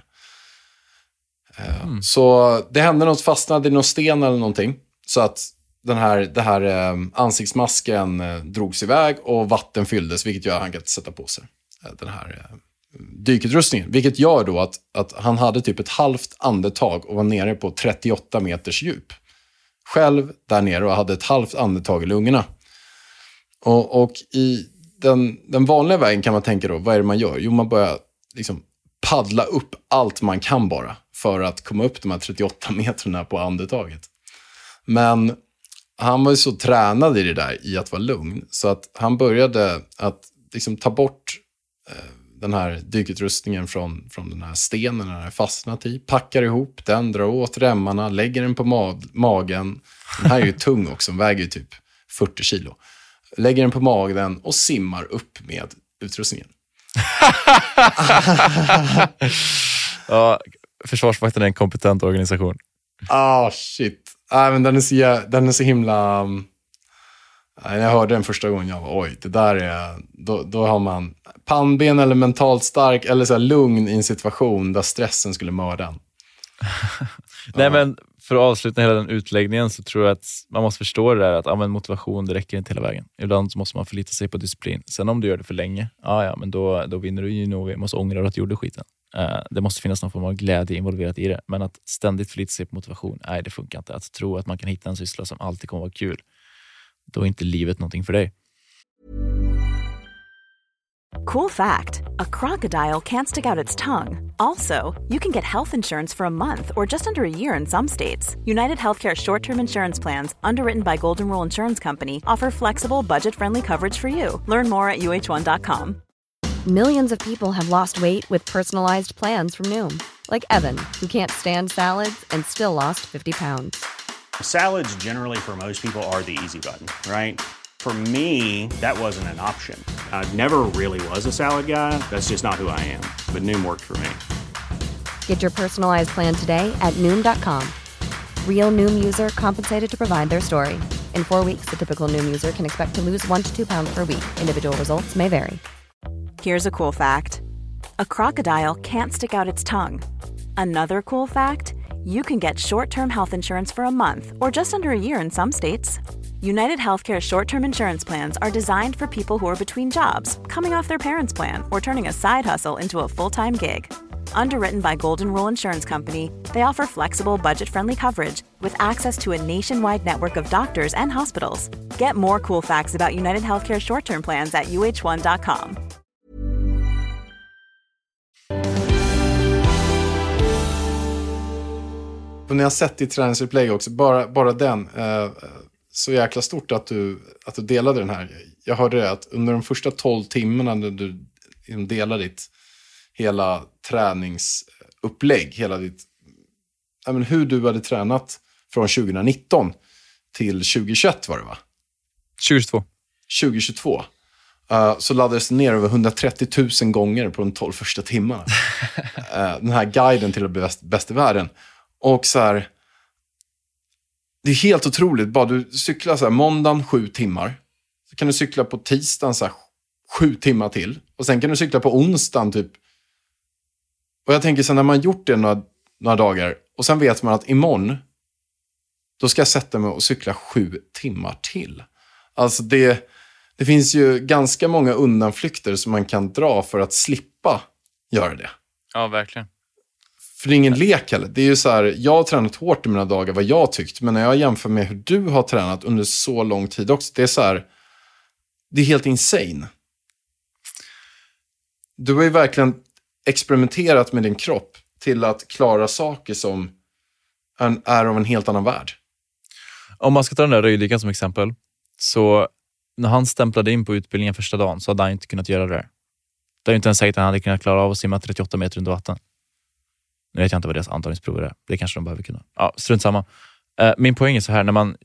Mm. Så det hände något, fastnade i någon sten eller någonting, så att den här, det här eh, ansiktsmasken eh, drogs iväg och vatten fylldes, vilket gör att han kan sätta på sig eh, den här eh, dykutrustningen, vilket gör då att, att han hade typ ett halvt andetag och var nere på trettioåtta meters djup själv där nere och hade ett halvt andetag i lungorna. Och, och i den, den vanliga vägen kan man tänka då, vad är det man gör? Jo, man börjar liksom paddla upp allt man kan bara för att komma upp de här trettioåtta metrarna på andetaget. Men han var ju så tränad i det där, i att vara lugn, så att han började att liksom ta bort eh, den här dykutrustningen från, från den här stenen den är fastnat i, packar ihop den, drar åt remmarna, lägger den på ma- magen. Den här är ju tung också, den väger ju typ fyrtio kilo. Lägger den på magen och simmar upp med utrustningen. Ja, Försvarsmakten är en kompetent organisation. Ah, shit. Ah, men den är så, den är så himla... Um, när jag hörde den första gången, jag var, oj, det där är... Då, då har man pannben eller mentalt stark eller så här lugn i en situation där stressen skulle mörda en. Nej, ja. Men för att avsluta hela den utläggningen så tror jag att man måste förstå det där att ja, men motivation, det räcker inte hela vägen. Ibland så måste man förlita sig på disciplin. Sen om du gör det för länge, ja, ja men då, då vinner du ju nog. Vi måste ångra att du gjorde skiten. Uh, det måste finnas någon form av glädje involverat i det. Men att ständigt förlita sig på motivation, nej, det funkar inte. Att tro att man kan hitta en syssla som alltid kommer vara kul, då är inte livet någonting för dig. Cool fact, a crocodile can't stick out its tongue. Also, you can get health insurance for a month or just under a year in some states. United Healthcare short-term insurance plans, underwritten by Golden Rule Insurance Company, offer flexible, budget-friendly coverage for you. Learn more at U H one dot com. Millions of people have lost weight with personalized plans from Noom. Like Evan, who can't stand salads and still lost fifty pounds. Salads generally for most people are the easy button, right? For me, that wasn't an option. I never really was a salad guy. That's just not who I am. But Noom worked for me. Get your personalized plan today at Noom dot com. Real Noom user compensated to provide their story. In four weeks, the typical Noom user can expect to lose one to two pounds per week. Individual results may vary. Here's a cool fact. A crocodile can't stick out its tongue. Another cool fact, you can get short-term health insurance for a month or just under a year in some states. United Healthcare short-term insurance plans are designed for people who are between jobs, coming off their parents' plan, or turning a side hustle into a full-time gig. Underwritten by Golden Rule Insurance Company, they offer flexible, budget-friendly coverage with access to a nationwide network of doctors and hospitals. Get more cool facts about United Healthcare short-term plans at U H one dot com. Och när jag har sett i träningsupplägg också, bara, bara den... Eh, så jäkla stort att du, att du delade den här. Jag hörde det att under de första tolv timmarna när du delade ditt hela träningsupplägg, hela ditt, jag menar, hur du hade tränat från tjugonitton till tjugohundratjugoett var det va? tjugohundratjugotvå. tjugohundratjugotvå. Uh, så laddades det ner över hundratrettio tusen gånger på de tolv första timmarna. uh, den här guiden till att bli bäst, bäst i världen. Och så här... det är helt otroligt. Bara du cyklar så här måndagen sju timmar. Så kan du cykla på tisdagen så här sju timmar till. Och sen kan du cykla på onsdagen typ. Och jag tänker så när man gjort det några, några dagar. Och sen vet man att imorgon. Då ska jag sätta mig och cykla sju timmar till. Alltså det, det finns ju ganska många undanflykter som man kan dra för att slippa göra det. Ja, verkligen. För det är ingen lek heller. Det är ju så här, jag har tränat hårt i mina dagar vad jag tyckt. Men när jag jämför med hur du har tränat under så lång tid också. Det är så här, det är helt insane. Du har ju verkligen experimenterat med din kropp till att klara saker som är, är av en helt annan värld. Om man ska ta den där röjdykan som exempel. Så när han stämplade in på utbildningen första dagen så hade han inte kunnat göra det där. Det är ju inte ens säkert att han hade kunnat klara av att simma trettioåtta meter under vatten. Nu vet jag inte vad deras antagningsprover är. Det kanske de behöver kunna. Ja, strunt samma. Uh, min poäng är så här, när man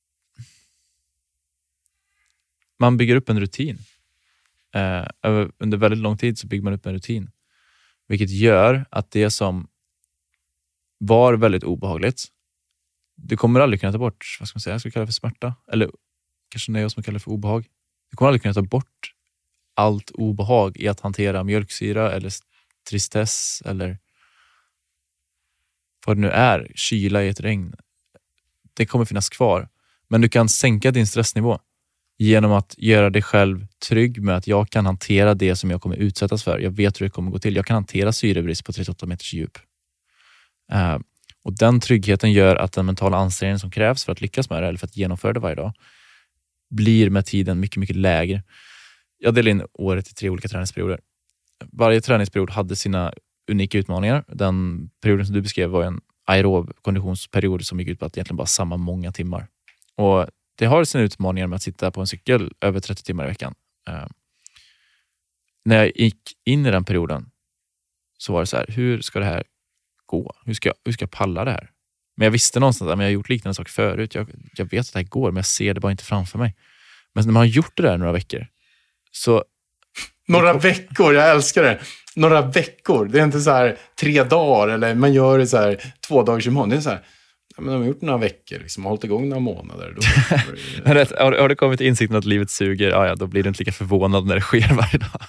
man bygger upp en rutin. Uh, under väldigt lång tid så bygger man upp en rutin. Vilket gör att det som var väldigt obehagligt, du kommer aldrig kunna ta bort, vad ska man säga, jag ska kalla det för smärta. Eller kanske det är jag som kallar det för obehag. Du kommer aldrig kunna ta bort allt obehag i att hantera mjölksyra eller tristess eller vad det nu är, kyla i ett regn. Det kommer finnas kvar. Men du kan sänka din stressnivå genom att göra dig själv trygg med att jag kan hantera det som jag kommer utsättas för. Jag vet hur det kommer gå till. Jag kan hantera syrebrist på trettioåtta meters djup. Uh, och den tryggheten gör att den mentala ansträngningen som krävs för att lyckas med det eller för att genomföra det varje dag blir med tiden mycket, mycket lägre. Jag delar in året i tre olika träningsperioder. Varje träningsperiod hade sina unika utmaningar. Den perioden som du beskrev var en aerob konditionsperiod som gick ut på att egentligen bara samma många timmar. Och det har sina utmaningar med att sitta på en cykel över trettio timmar i veckan. Uh, när jag gick in i den perioden så var det så här, hur ska det här gå? Hur ska jag, hur ska jag palla det här? Men jag visste någonstans att jag har gjort liknande saker förut. Jag, jag vet att det här går, men jag ser det bara inte framför mig. Men när man har gjort det där några veckor så... Några veckor, jag älskar det. Några veckor, det är inte så här tre dagar eller man gör det så här två dagars imorgon. Det är så här, ja, men de har gjort några veckor liksom, har hållit igång några månader. Då det... har, har du kommit till insikten att livet suger? Ja, ja, då blir du inte lika förvånad när det sker varje dag.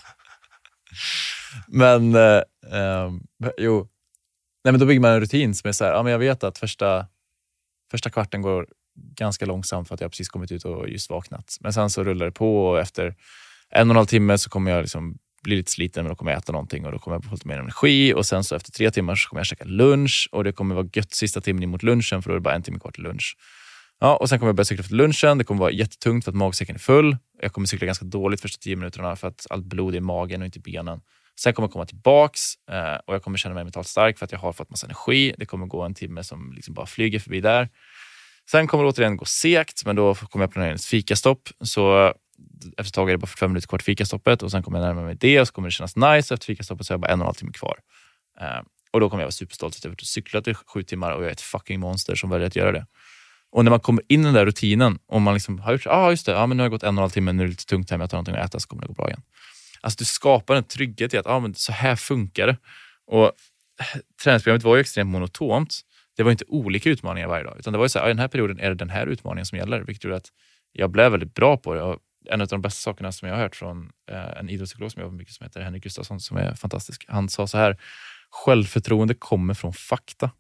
Men, eh, eh, jo. Nej, men då bygger man en rutin som är så här, ja, men jag vet att första, första kvarten går ganska långsamt för att jag precis kommit ut och just vaknat. Men sen så rullar det på och efter en och en halv timme så kommer jag liksom bli lite sliten, men då kommer jag äta någonting och då kommer jag få lite mer energi och sen så efter tre timmar så kommer jag käka lunch och det kommer vara gött sista timmen in mot lunchen för då är det bara en timme kvar till lunch. Ja, och sen kommer jag börja cykla efter lunchen. Det kommer vara jättetungt för att magsäcken är full. Jag kommer cykla ganska dåligt första tio minuterna för att allt blod är i magen och inte i benen. Sen kommer jag komma tillbaks eh, och jag kommer känna mig mentalt stark för att jag har fått massa energi. Det kommer gå en timme som liksom bara flyger förbi där. Sen kommer det återigen gå segt, men då kommer jag planera ett fikastopp. Så efter ett tag är det bara fem minuter kvar till fikastoppet och sen kommer jag närma mig det och så kommer det kännas nice. Efter fikastoppet så har jag bara en och en halv timme kvar. Eh, och då kommer jag vara superstolt att jag har cyklat i sju timmar och jag är ett fucking monster som väljer att göra det. Och när man kommer in i den där rutinen och man liksom har gjort, ja ah, just det, ah, men nu har jag gått en och en halv timme, nu är det lite tungt här, men jag tar någonting att äta så kommer det gå bra igen. Alltså du skapar en trygghet i att ah, men så här funkar det. Och träningsprogrammet var ju extremt monotont. Det var inte olika utmaningar varje dag. Utan det var ju så här, ah, i den här perioden är det den här utmaningen som gäller. Vilket gjorde att jag blev väldigt bra på det. Och en av de bästa sakerna som jag har hört från eh, en idrottspsykolog som jag jobbar mycket som heter Henrik Gustafsson som är fantastisk. Han sa så här, självförtroende kommer från fakta.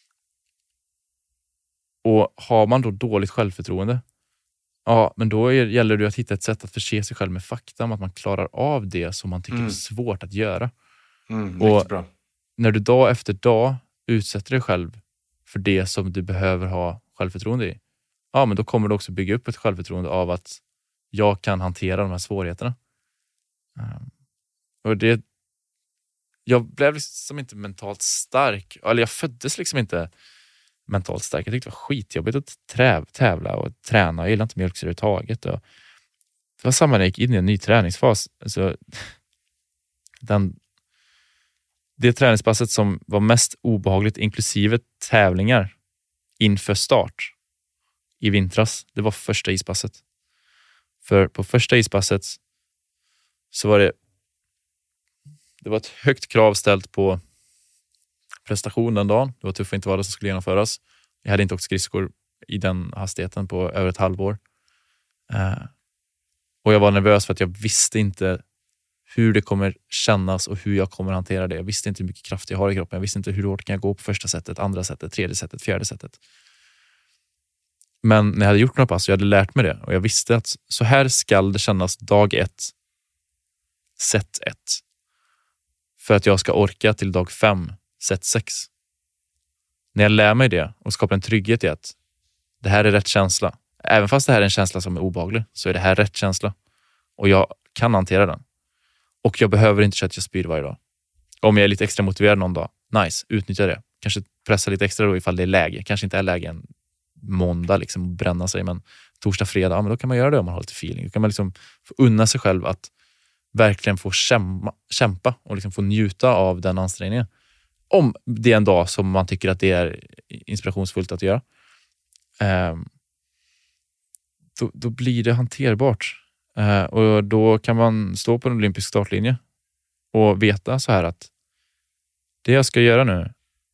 Och har man då dåligt självförtroende, ja, men då är, gäller det att hitta ett sätt att förse sig själv med fakta om att man klarar av det som man tycker mm. är svårt att göra. Mm, och bra. När du dag efter dag utsätter dig själv för det som du behöver ha självförtroende i, ja, men då kommer du också bygga upp ett självförtroende av att jag kan hantera de här svårigheterna. Um, och det jag blev liksom inte mentalt stark, eller jag föddes liksom inte mentalt stark. Jag tyckte det var skitjobbigt att träv, tävla och träna. Jag gillade inte mjölksyra överhuvudtaget. Och det var samma när jag gick in i en ny träningsfas. Alltså, den, det träningspasset som var mest obehagligt inklusive tävlingar inför start i vintras, det var första ispasset. För på första ispasset så var det det var ett högt krav ställt på prestation den dagen. Det var tuffa intervaller som skulle genomföras. Jag hade inte åkt skridskor i den hastigheten på över ett halvår. Uh, och jag var nervös för att jag visste inte hur det kommer kännas och hur jag kommer hantera det. Jag visste inte hur mycket kraft jag har i kroppen. Jag visste inte hur hårt kan jag gå på första sättet, andra sättet, tredje sättet, fjärde sättet. Men när jag hade gjort några pass, jag hade lärt mig det. Och jag visste att så här ska det kännas dag ett, set ett. För att jag ska orka till dag fem, set sex. När jag lär mig det och skapar en trygghet i att det här är rätt känsla. Även fast det här är en känsla som är obehaglig, så är det här rätt känsla. Och jag kan hantera den. Och jag behöver inte känna att jag spyr varje dag. Om jag är lite extra motiverad någon dag, nice, utnyttja det. Kanske pressa lite extra då ifall det är läge. Kanske inte är läge en måndag liksom och bränna sig, men torsdag, fredag, ja, men då kan man göra det om man har lite feeling. Då kan man liksom få unna sig själv att verkligen få kämpa, kämpa och liksom få njuta av den ansträngningen. Om det är en dag som man tycker att det är inspirationsfullt att göra. Um, då, då blir det hanterbart. Uh, och då kan man stå på en olympisk startlinje och veta så här att det jag ska göra nu,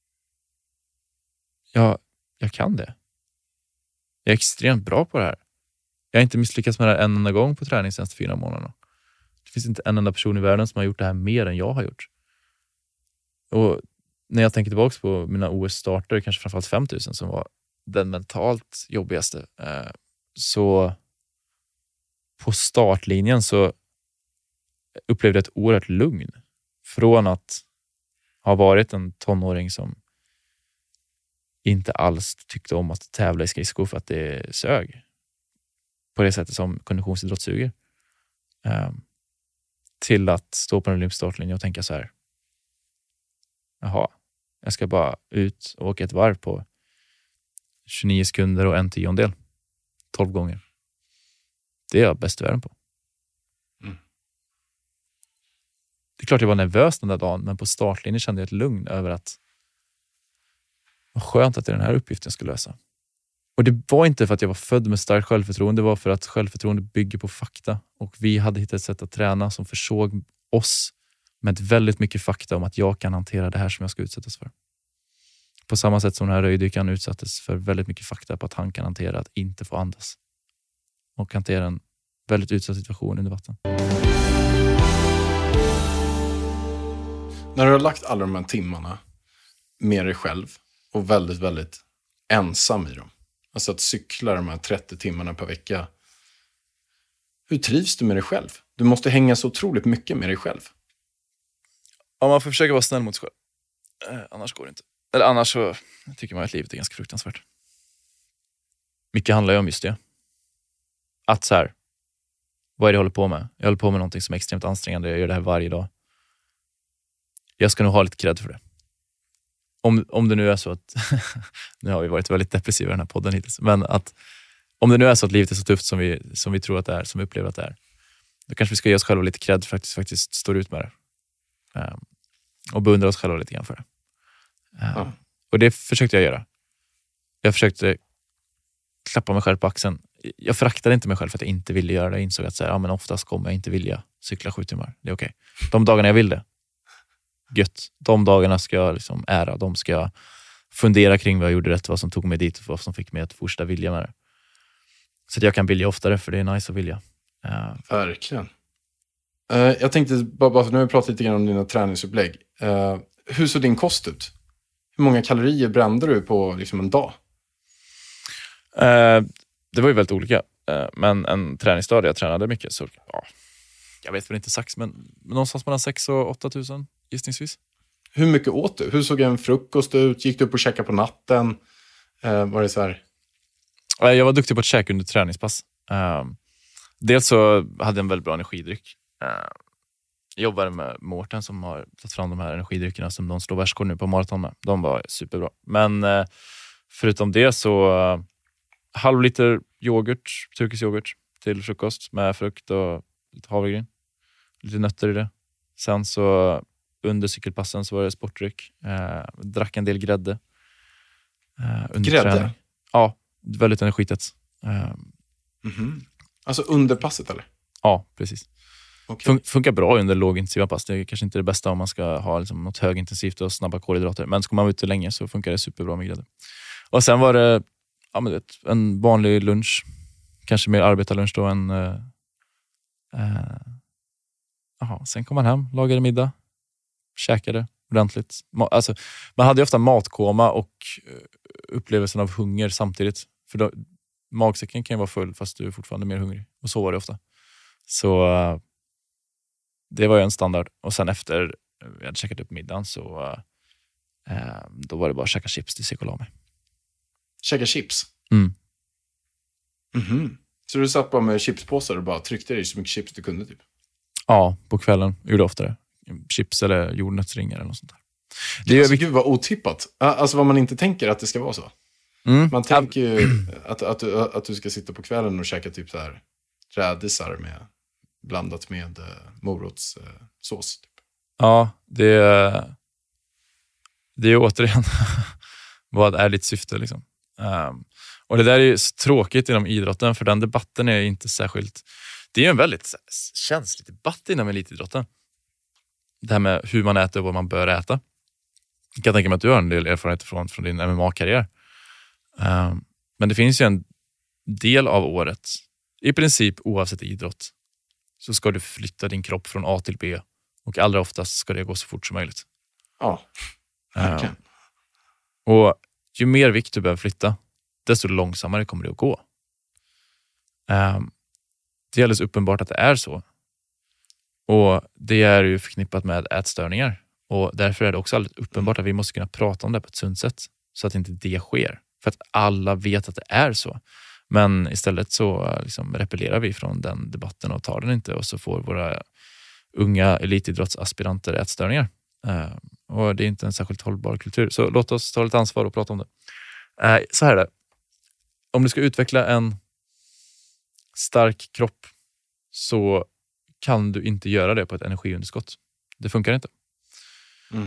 ja, jag kan det. Jag är extremt bra på det här. Jag har inte misslyckats med det här en enda gång på träning senaste fyra månaderna. Det finns inte en enda person i världen som har gjort det här mer än jag har gjort. Och när jag tänker tillbaka på mina O S-starter, kanske framförallt fem tusen som var den mentalt jobbigaste, eh, så på startlinjen så upplevde jag ett oerhört lugn. Från att ha varit en tonåring som inte alls tyckte om att tävla i skridskor för att det sög. På det sättet som konditionsidrott suger. Um, till att stå på en olympisk startlinje och tänka så här. Jaha, jag ska bara ut och åka ett varv på tjugonio sekunder och en tiondel. tolv gånger. Det är jag bäst i världen på. Mm. Det är klart jag var nervös den där dagen, men på startlinjen kände jag ett lugn över att vad skönt att det är den här uppgiften jag skulle lösa. Och det var inte för att jag var född med starkt självförtroende, det var för att självförtroende bygger på fakta. Och vi hade hittat ett sätt att träna som försåg oss med väldigt mycket fakta om att jag kan hantera det här som jag ska utsättas för. På samma sätt som den här röjdykaren utsattes för väldigt mycket fakta på att han kan hantera att inte få andas. Och hantera en väldigt utsatt situation under vatten. När du har lagt alla de här timmarna med dig själv och väldigt, väldigt ensam i dem. Alltså att cykla de här trettio timmarna per vecka. Hur trivs du med dig själv? Du måste hänga så otroligt mycket med dig själv. Ja, man får försöka vara snäll mot sig själv. Eh, annars går det inte. Eller annars så tycker man att livet är ganska fruktansvärt. Mycket handlar ju om just det. Att så här, vad är det jag håller på med? Jag håller på med någonting som är extremt ansträngande. Jag gör det här varje dag. Jag ska nog ha lite cred för det. Om, om det nu är så att nu har vi varit väldigt depressiva i den här podden hittills, men att om det nu är så att livet är så tufft som vi, som vi tror att det är, som vi upplever att det är, då kanske vi ska ge oss själva lite cred för att faktiskt, faktiskt står ut med det. Um, och beundra oss själva lite grann för det. Um, ja. Och det försökte jag göra. Jag försökte klappa mig själv på axeln. Jag föraktade inte mig själv för att jag inte ville göra det. Jag insåg att så här, ja, men oftast kommer jag inte vilja cykla sju timmar. Det är okej. Okay. De dagarna jag vill det, gött. De dagarna ska jag liksom ära. De ska jag fundera kring vad jag gjorde rätt, vad som tog mig dit och vad som fick mig att fortsätta vilja med det. Så att jag kan vilja oftare, för det är nice att vilja. Uh, Verkligen. Uh, jag tänkte, bara, bara nu har vi pratat lite grann om dina träningsupplägg. Uh, hur såg din kost ut? Hur många kalorier brände du på liksom en dag? Uh, det var ju väldigt olika. Uh, men en träningsdag där jag tränade mycket, så ja, jag vet väl inte exakt, men, men någonstans mellan sex och åtta tusen gissningsvis. Hur mycket åt du? Hur såg en frukost ut? Gick du upp och käka på natten? Uh, var det så här? Uh, jag var duktig på att käka under träningspass. Uh, dels så hade jag en väldigt bra energidryck. Uh, jag jobbade med Mårten som har tagit fram de här energidryckerna som de slår världsrekord nu på maraton med. De var superbra. Men uh, förutom det så uh, halv liter yoghurt, turkisk yoghurt till frukost med frukt och lite havregryn. Lite nötter i det. Sen så under cykelpassen så var det sportdryck. Eh, drack en del grädde. Eh, under grädde? Träning. Ja, väldigt energitätt. Eh, mm-hmm. Alltså under passet eller? Ja, precis. Okay. Fun- funkar bra under lågintensiva pass. Det är kanske inte det bästa om man ska ha liksom något högintensivt och snabba kolhydrater. Men ska man vara ute länge så funkar det superbra med grädde. Och sen var det ja, men det, en vanlig lunch. Kanske mer arbetarlunch då än... Uh, uh, aha, sen kom man hem, lagade middag. Käkade ordentligt. Ma- alltså, man hade ju ofta matkoma och uh, upplevelsen av hunger samtidigt. För då, magsäcken kan ju vara full fast du är fortfarande mer hungrig. Och så var det ofta. Så uh, det var ju en standard. Och sen efter vi hade käkat upp middagen så uh, då var det bara att käka chips till psykolog. Käka chips? Mm. Mm-hmm. Så du satt bara med chipspåsar och bara tryckte dig så mycket chips du kunde typ? Ja, på kvällen gjorde jag ofta det. Chips eller jordnötsringar eller något sånt där. Det alltså, är gud vad otippat. Alltså vad man inte tänker att det ska vara så. Mm. Man tänker ju att, att, du, att du ska sitta på kvällen och käka typ så här rädisar med, blandat med uh, morotssås. Typ. Ja, det är, det är återigen vad är ditt syfte liksom. Um, och det där är ju tråkigt inom idrotten för den debatten är inte särskilt... Det är ju en väldigt känslig debatt inom elitidrotten. Det här med hur man äter och vad man bör äta. Jag kan tänka mig att du har en del erfarenhet från, från din M M A-karriär. Um, men det finns ju en del av året, i princip oavsett idrott, så ska du flytta din kropp från A till B. Och allra oftast ska det gå så fort som möjligt. Ja, verkligen. Um, och ju mer vikt du behöver flytta, desto långsammare kommer det att gå. Um, det är alldeles uppenbart att det är så. Och det är ju förknippat med ätstörningar. Och därför är det också alldeles uppenbart att vi måste kunna prata om det på ett sunt sätt. Så att inte det sker. För att alla vet att det är så. Men istället så liksom repellerar vi från den debatten och tar den inte. Och så får våra unga elitidrottsaspiranter ätstörningar. Uh, och det är inte en särskilt hållbar kultur. Så låt oss ta lite ansvar och prata om det. Uh, så här är det. Om du ska utveckla en stark kropp så kan du inte göra det på ett energiunderskott. Det funkar inte. Mm.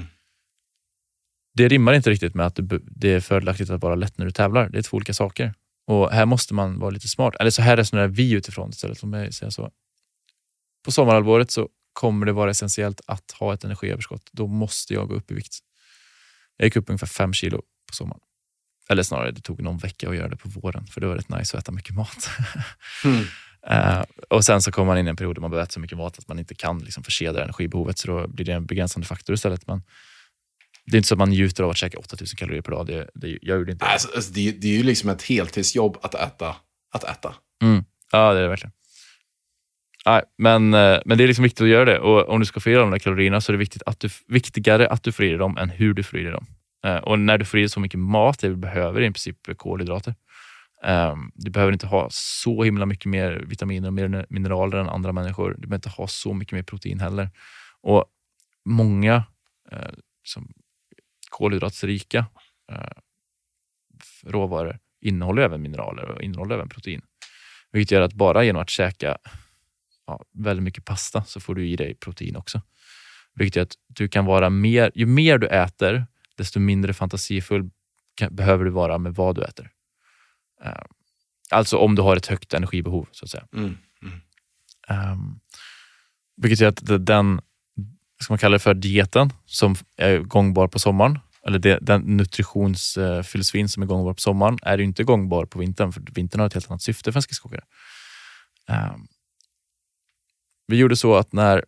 Det rimmar inte riktigt med att du, det är fördelaktigt att vara lätt när du tävlar. Det är två olika saker. Och här måste man vara lite smart. Eller så här resonerar vi utifrån istället. Om jag säger så. På sommarhalvåret så kommer det vara essentiellt att ha ett energiöverskott. Då måste jag gå upp i vikt. Jag gick upp ungefär fem kilo på sommaren. Eller snarare, det tog någon vecka att göra det på våren. För det var rätt nice att äta mycket mat. Mm. uh, och sen så kommer man in i en period där man behöver äta så mycket mat att man inte kan liksom förse det energibehovet. Så då blir det en begränsande faktor istället. Men det är inte så att man njuter av att käka åtta tusen kalorier per dag. Det, det, jag gjorde inte det. Alltså, alltså, det, det är ju liksom ett heltidsjobb att äta. Att äta. Mm. Ja, det är det verkligen. Nej, men, men det är liksom viktigt att göra det. Och om du ska få i de där kalorierna så är det viktigt att du, viktigare att du får i dig dem än hur du får i dig dem. Och när du får i dig så mycket mat, det du behöver i princip kolhydrater. Du behöver inte ha så himla mycket mer vitaminer och mer mineraler än andra människor. Du behöver inte ha så mycket mer protein heller. Och många eh, som kolhydratsrika eh, råvaror innehåller även mineraler och innehåller även protein. Vilket gör att bara genom att käka ja, väldigt mycket pasta så får du i dig protein också. Vilket gör att du kan vara mer, ju mer du äter desto mindre fantasifull kan, behöver du vara med vad du äter. Uh, alltså om du har ett högt energibehov så att säga. Mm. Mm. Um, vilket gör att den, ska man kalla det för dieten som är gångbar på sommaren, eller det, den nutritionsfilosofin som är gångbar på sommaren är ju inte gångbar på vintern, för vintern har ett helt annat syfte för en skridskoåkare. Um, vi gjorde så att när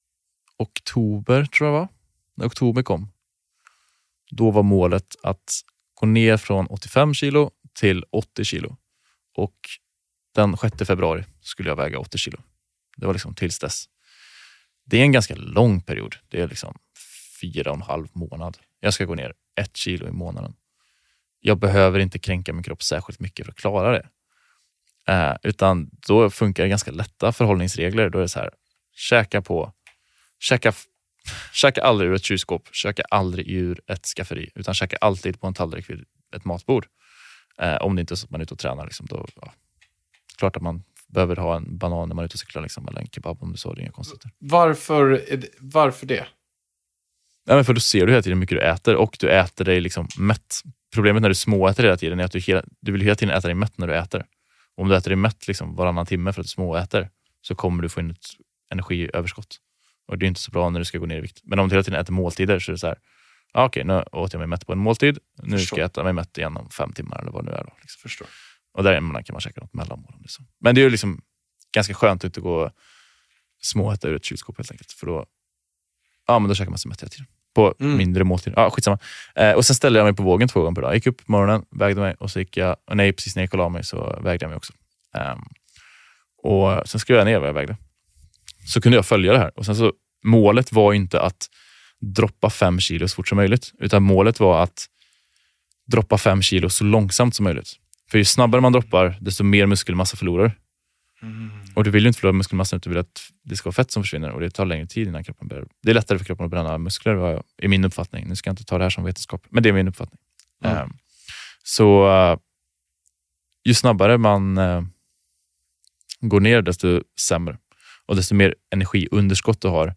oktober tror jag var, när oktober kom, då var målet att gå ner från åttiofem kilo till åttio kilo. Och den sjätte februari skulle jag väga åttio kilo. Det var liksom tills dess. Det är en ganska lång period. Det är liksom fyra och en halv månad. Jag ska gå ner ett kilo i månaden. Jag behöver inte kränka min kropp särskilt mycket för att klara det. Eh, utan då funkar det ganska lätta förhållningsregler. Då är det så här, käka på, käka Käka aldrig ur ett kylskåp, käka aldrig ur ett skafferi, utan käka alltid på en tallrik vid ett matbord. Eh, om det inte är så att man är ute och tränar. Liksom, då, ja, klart att man behöver ha en banan när man är ute och cyklar, liksom, eller en kebab om du så, det är inga konstigheter. Varför, det, varför det? Ja, men för då ser du hela tiden hur mycket du äter och du äter dig liksom mätt. Problemet när du småäter hela tiden är att du, hela, du vill hela tiden äta dig mätt när du äter. Om du äter dig mätt liksom varannan timme för att du småäter så kommer du få in ett energiöverskott. Och det är inte så bra när du ska gå ner i vikt. Men om du hela tiden äter måltider så är det så här, ah, okej, nu åt jag mig mätt på en måltid. Nu Förstår. ska jag äta mig mätt igen om fem timmar eller vad det nu är då. Liksom. Förstår. Och däremellan kan man käka något mellanmål. Liksom. Men det är ju liksom ganska skönt att inte gå småäta ur ett kylskåp helt enkelt. För då, ja, men då käkar man sig mätt hela tiden. På mm. mindre måltid. Ja, skitsamma. Eh, och sen ställde jag mig på vågen två gånger per dag. Jag gick upp på morgonen, vägde mig och så gick jag, och nej, precis när jag kollade av mig så vägde jag mig också. Um, och sen skrev jag ner vad jag vägde. Så kunde jag följa det här. Och sen så, målet var inte att droppa fem kilo så fort som möjligt. Utan målet var att droppa fem kilo så långsamt som möjligt. För ju snabbare man droppar, desto mer muskelmassa förlorar. Mm. Och du vill ju inte förlora muskelmassa, utan du vill att det ska vara fett som försvinner. Och det tar längre tid innan kroppen börjar. Det är lättare för kroppen att bränna muskler, i min uppfattning. Nu ska jag inte ta det här som vetenskap, men det är min uppfattning. Mm. Um, så uh, ju snabbare man uh, går ner, desto sämre. Och desto mer energiunderskott du har,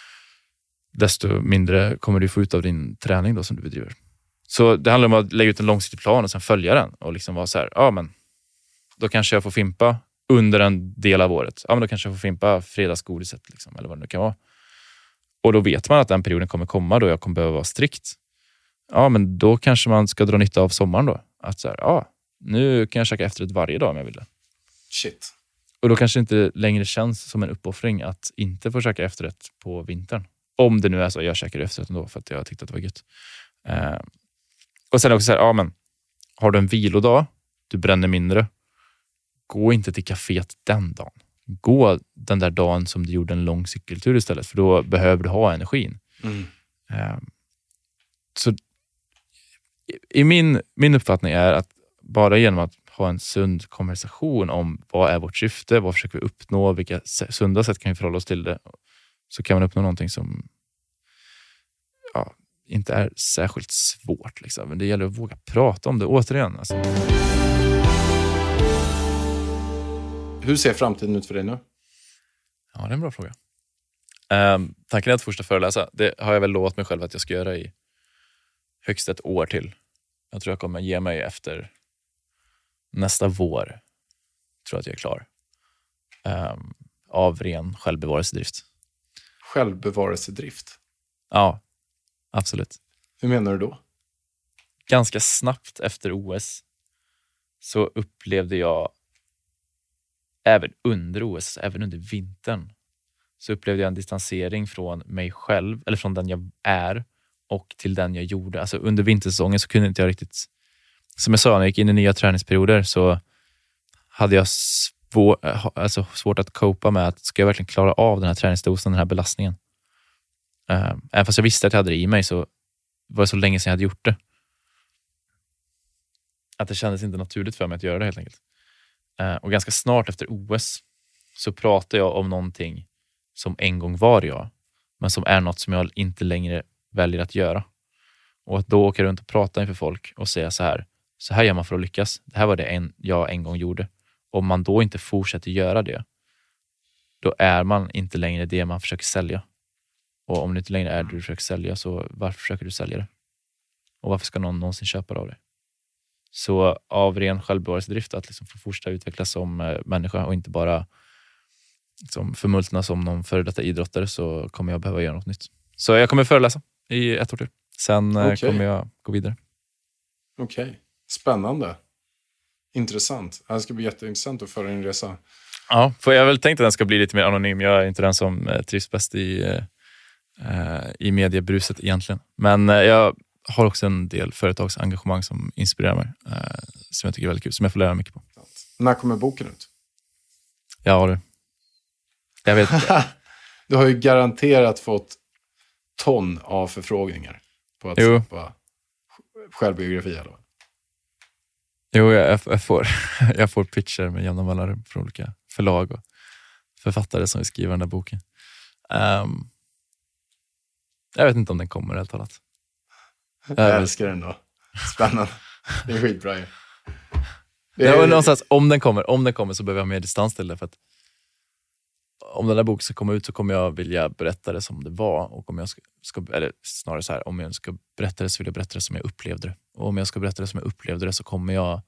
desto mindre kommer du få ut av din träning då som du bedriver. Så det handlar om att lägga ut en långsiktig plan och sen följa den. Och liksom vara så här, ja men då kanske jag får fimpa under en del av året. Ja men då kanske jag får fimpa fredagsgodiset liksom, eller vad det nu kan vara. Och då vet man att den perioden kommer komma då jag kommer behöva vara strikt. Ja men då kanske man ska dra nytta av sommaren då. Att så här, ja nu kan jag käka efterrätt varje dag om jag vill det. Shit. Och då kanske det inte längre känns som en uppoffring att inte få käka efterrätt på vintern. Om det nu är så, jag käkar efterrätt ändå för att jag tyckte att det var gött. Eh, och sen också så här, ja men har du en vilodag, du bränner mindre, gå inte till kaféet den dagen. Gå den där dagen som du gjorde en lång cykeltur istället, för då behöver du ha energin. Mm. Eh, så i min, min uppfattning är att bara genom att ha en sund konversation om vad är vårt syfte, vad försöker vi uppnå, vilka sunda sätt kan vi förhålla oss till det, så kan man uppnå någonting som ja, inte är särskilt svårt. Liksom. Men det gäller att våga prata om det återigen. Alltså. Hur ser framtiden ut för dig nu? Ja, det är en bra fråga. Um, tanken är att första föreläsa. Det har jag väl lovat mig själv att jag ska göra i högst ett år till. Jag tror jag kommer ge mig efter nästa vår. Tror att jag är klar. Um, av ren självbevarelsedrift. Självbevarelsedrift? Ja, absolut. Hur menar du då? Ganska snabbt efter O S så upplevde jag även under O S, även under vintern, så upplevde jag en distansering från mig själv, eller från den jag är och till den jag gjorde. Alltså under vintersäsongen så kunde inte jag riktigt, som jag sa, när jag gick in i nya träningsperioder så hade jag svår, alltså svårt att copa med att ska jag verkligen klara av den här träningsdosen, den här belastningen. Uh, även fast jag visste att jag hade det i mig så var det så länge sedan jag hade gjort det. Att det kändes inte naturligt för mig att göra det helt enkelt. Uh, och ganska snart efter O S så pratade jag om någonting som en gång var jag, men som är något som jag inte längre väljer att göra. Och att då åka runt och prata inför folk och säga så här, så här gör man för att lyckas. Det här var det en, jag en gång gjorde. Om man då inte fortsätter göra det, då är man inte längre det man försöker sälja. Och om det inte längre är det du försöker sälja, så varför försöker du sälja det? Och varför ska någon någonsin köpa det av dig? Så av ren självbevarelsedrift att liksom få fortsätta utvecklas som äh, människa och inte bara liksom, förmultna som någon före detta idrottare, så kommer jag behöva göra något nytt. Så jag kommer föreläsa i ett år till. Sen äh, okay. kommer jag gå vidare. Okej, okay. Spännande. Intressant. Det ska bli jätteintressant att föra en resa. Ja, för jag har väl tänkt att den ska bli lite mer anonym. Jag är inte den som äh, trivs bäst i, äh, i mediebruset egentligen. Men äh, jag har också en del företagsengagemang som inspirerar mig. Äh, som jag tycker är väldigt kul. Som jag får lära mycket på. När kommer boken ut? Ja, du. Jag vet inte. Du har ju garanterat fått ton av förfrågningar på att jo. släppa självbiografi eller vad? Jo, jag, jag, får, jag får pitcher med jämna mellanrum från olika förlag och författare som vill skriva den där boken. Um, jag vet inte om den kommer helt talat. Jag, jag älskar den då. Spännande. Det är skitbra ju. Det är... någonstans, om den kommer, om den kommer så behöver jag mer distans till det, för att om den där boken ska komma ut så kommer jag vilja berätta det som det var, och om jag ska, ska eller snarare så här, om jag ska berätta det så vill jag berätta det som jag upplevde det. Och om jag ska berätta det som jag upplevde det så kommer jag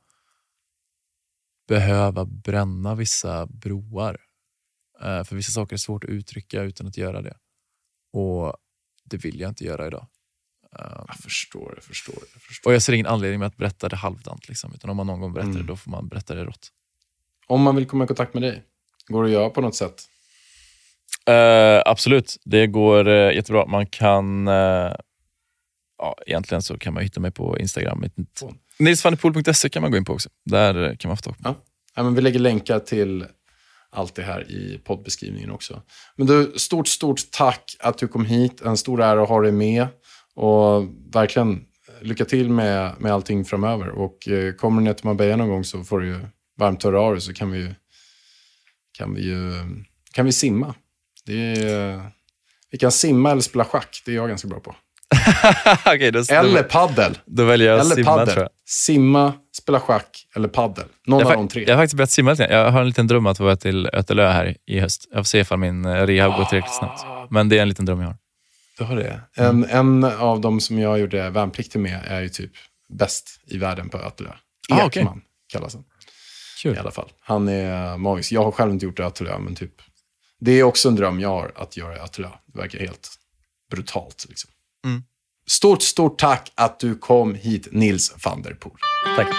behöva bränna vissa broar. Uh, för vissa saker är svårt att uttrycka utan att göra det. Och det vill jag inte göra idag. Um, jag förstår, jag förstår, jag förstår. Och jag ser ingen anledning med att berätta det halvdant. Liksom, utan om man någon gång berättar Mm. det, då får man berätta det rått. Om man vill komma i kontakt med dig, går det att göra på något sätt? Uh, absolut, det går uh, jättebra. Man kan... Uh, ja, egentligen så kan man hitta mig på Instagram. nils van der poel punkt se kan man gå in på också. Där kan man få tag på. Ja. Ja, men vi lägger länkar till allt det här i poddbeskrivningen också. Men du, stort, stort tack att du kom hit. En stor ära att ha dig med. Och verkligen lycka till med, med allting framöver. Och eh, kommer du ner till Marbella någon gång så får du ju varmt höra av dig, så kan vi ju kan vi ju kan vi simma. Det är, vi kan simma eller spela schack. Det är jag ganska bra på. Okay, då, eller paddel. Då väljer jag eller simma, paddel. tror jag. Simma, spela schack eller paddel. Någon jag av fa- de tre. Jag har faktiskt börjat simma lite. Jag har en liten dröm att vara till Ötelö här i höst. Jag får se ifall min rehab går tillräckligt snabbt. Men det är en liten dröm jag har. Du har det. En, en av dem som jag gjorde värnplikten med är ju typ bäst i världen på Ötelö. Ah, Ekman okay. kallas han. Kul. I alla fall. Han är magisk. Jag har själv inte gjort Ötelö, men typ det är också en dröm jag har att göra Ötelö. Det verkar helt brutalt liksom. Mm. Stort, stort tack att du kom hit, Nils van der Poel. Tack.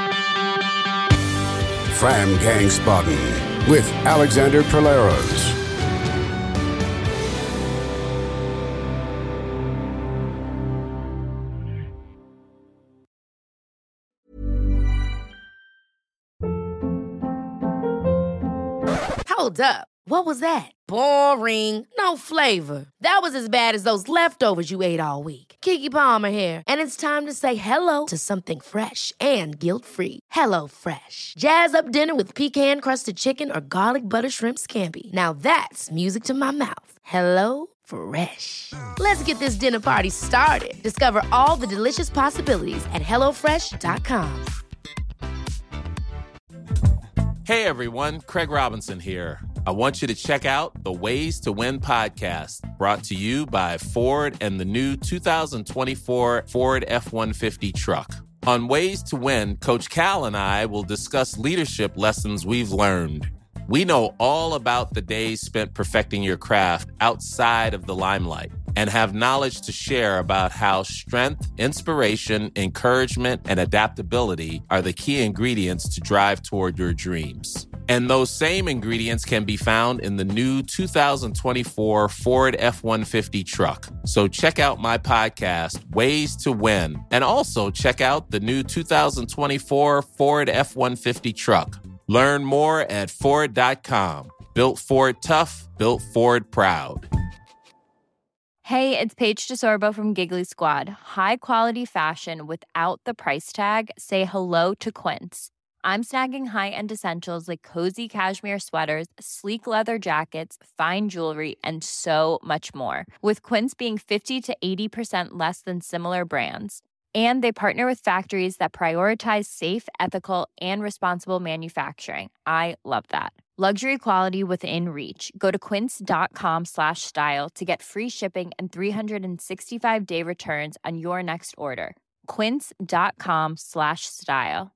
Fram Gangsbaden with Alexander Polaros. Hold up. What was that? Boring. No flavor. That was as bad as those leftovers you ate all week. Keke Palmer here, and it's time to say hello to something fresh and guilt-free. Hello Fresh. Jazz up dinner with pecan-crusted chicken or garlic butter shrimp scampi. Now that's music to my mouth. Hello Fresh. Let's get this dinner party started. Discover all the delicious possibilities at hello fresh dot com. Hey everyone, Craig Robinson here. I want you to check out the Ways to Win podcast, brought to you by Ford and the new two thousand twenty-four Ford F one fifty truck. On Ways to Win, Coach Cal and I will discuss leadership lessons we've learned. We know all about the days spent perfecting your craft outside of the limelight and have knowledge to share about how strength, inspiration, encouragement, and adaptability are the key ingredients to drive toward your dreams. And those same ingredients can be found in the new two thousand twenty-four Ford F one fifty truck. So check out my podcast, Ways to Win, and also check out the new two thousand twenty-four Ford F one fifty truck. Learn more at Ford dot com. Built Ford tough, built Ford proud. Hey, it's Paige DeSorbo from Giggly Squad. High quality fashion without the price tag. Say hello to Quince. I'm snagging high-end essentials like cozy cashmere sweaters, sleek leather jackets, fine jewelry, and so much more. With Quince being fifty to eighty percent less than similar brands. And they partner with factories that prioritize safe, ethical, and responsible manufacturing. I love that. Luxury quality within reach. Go to quince.com slash style to get free shipping and three sixty-five day returns on your next order. Quince.com slash style.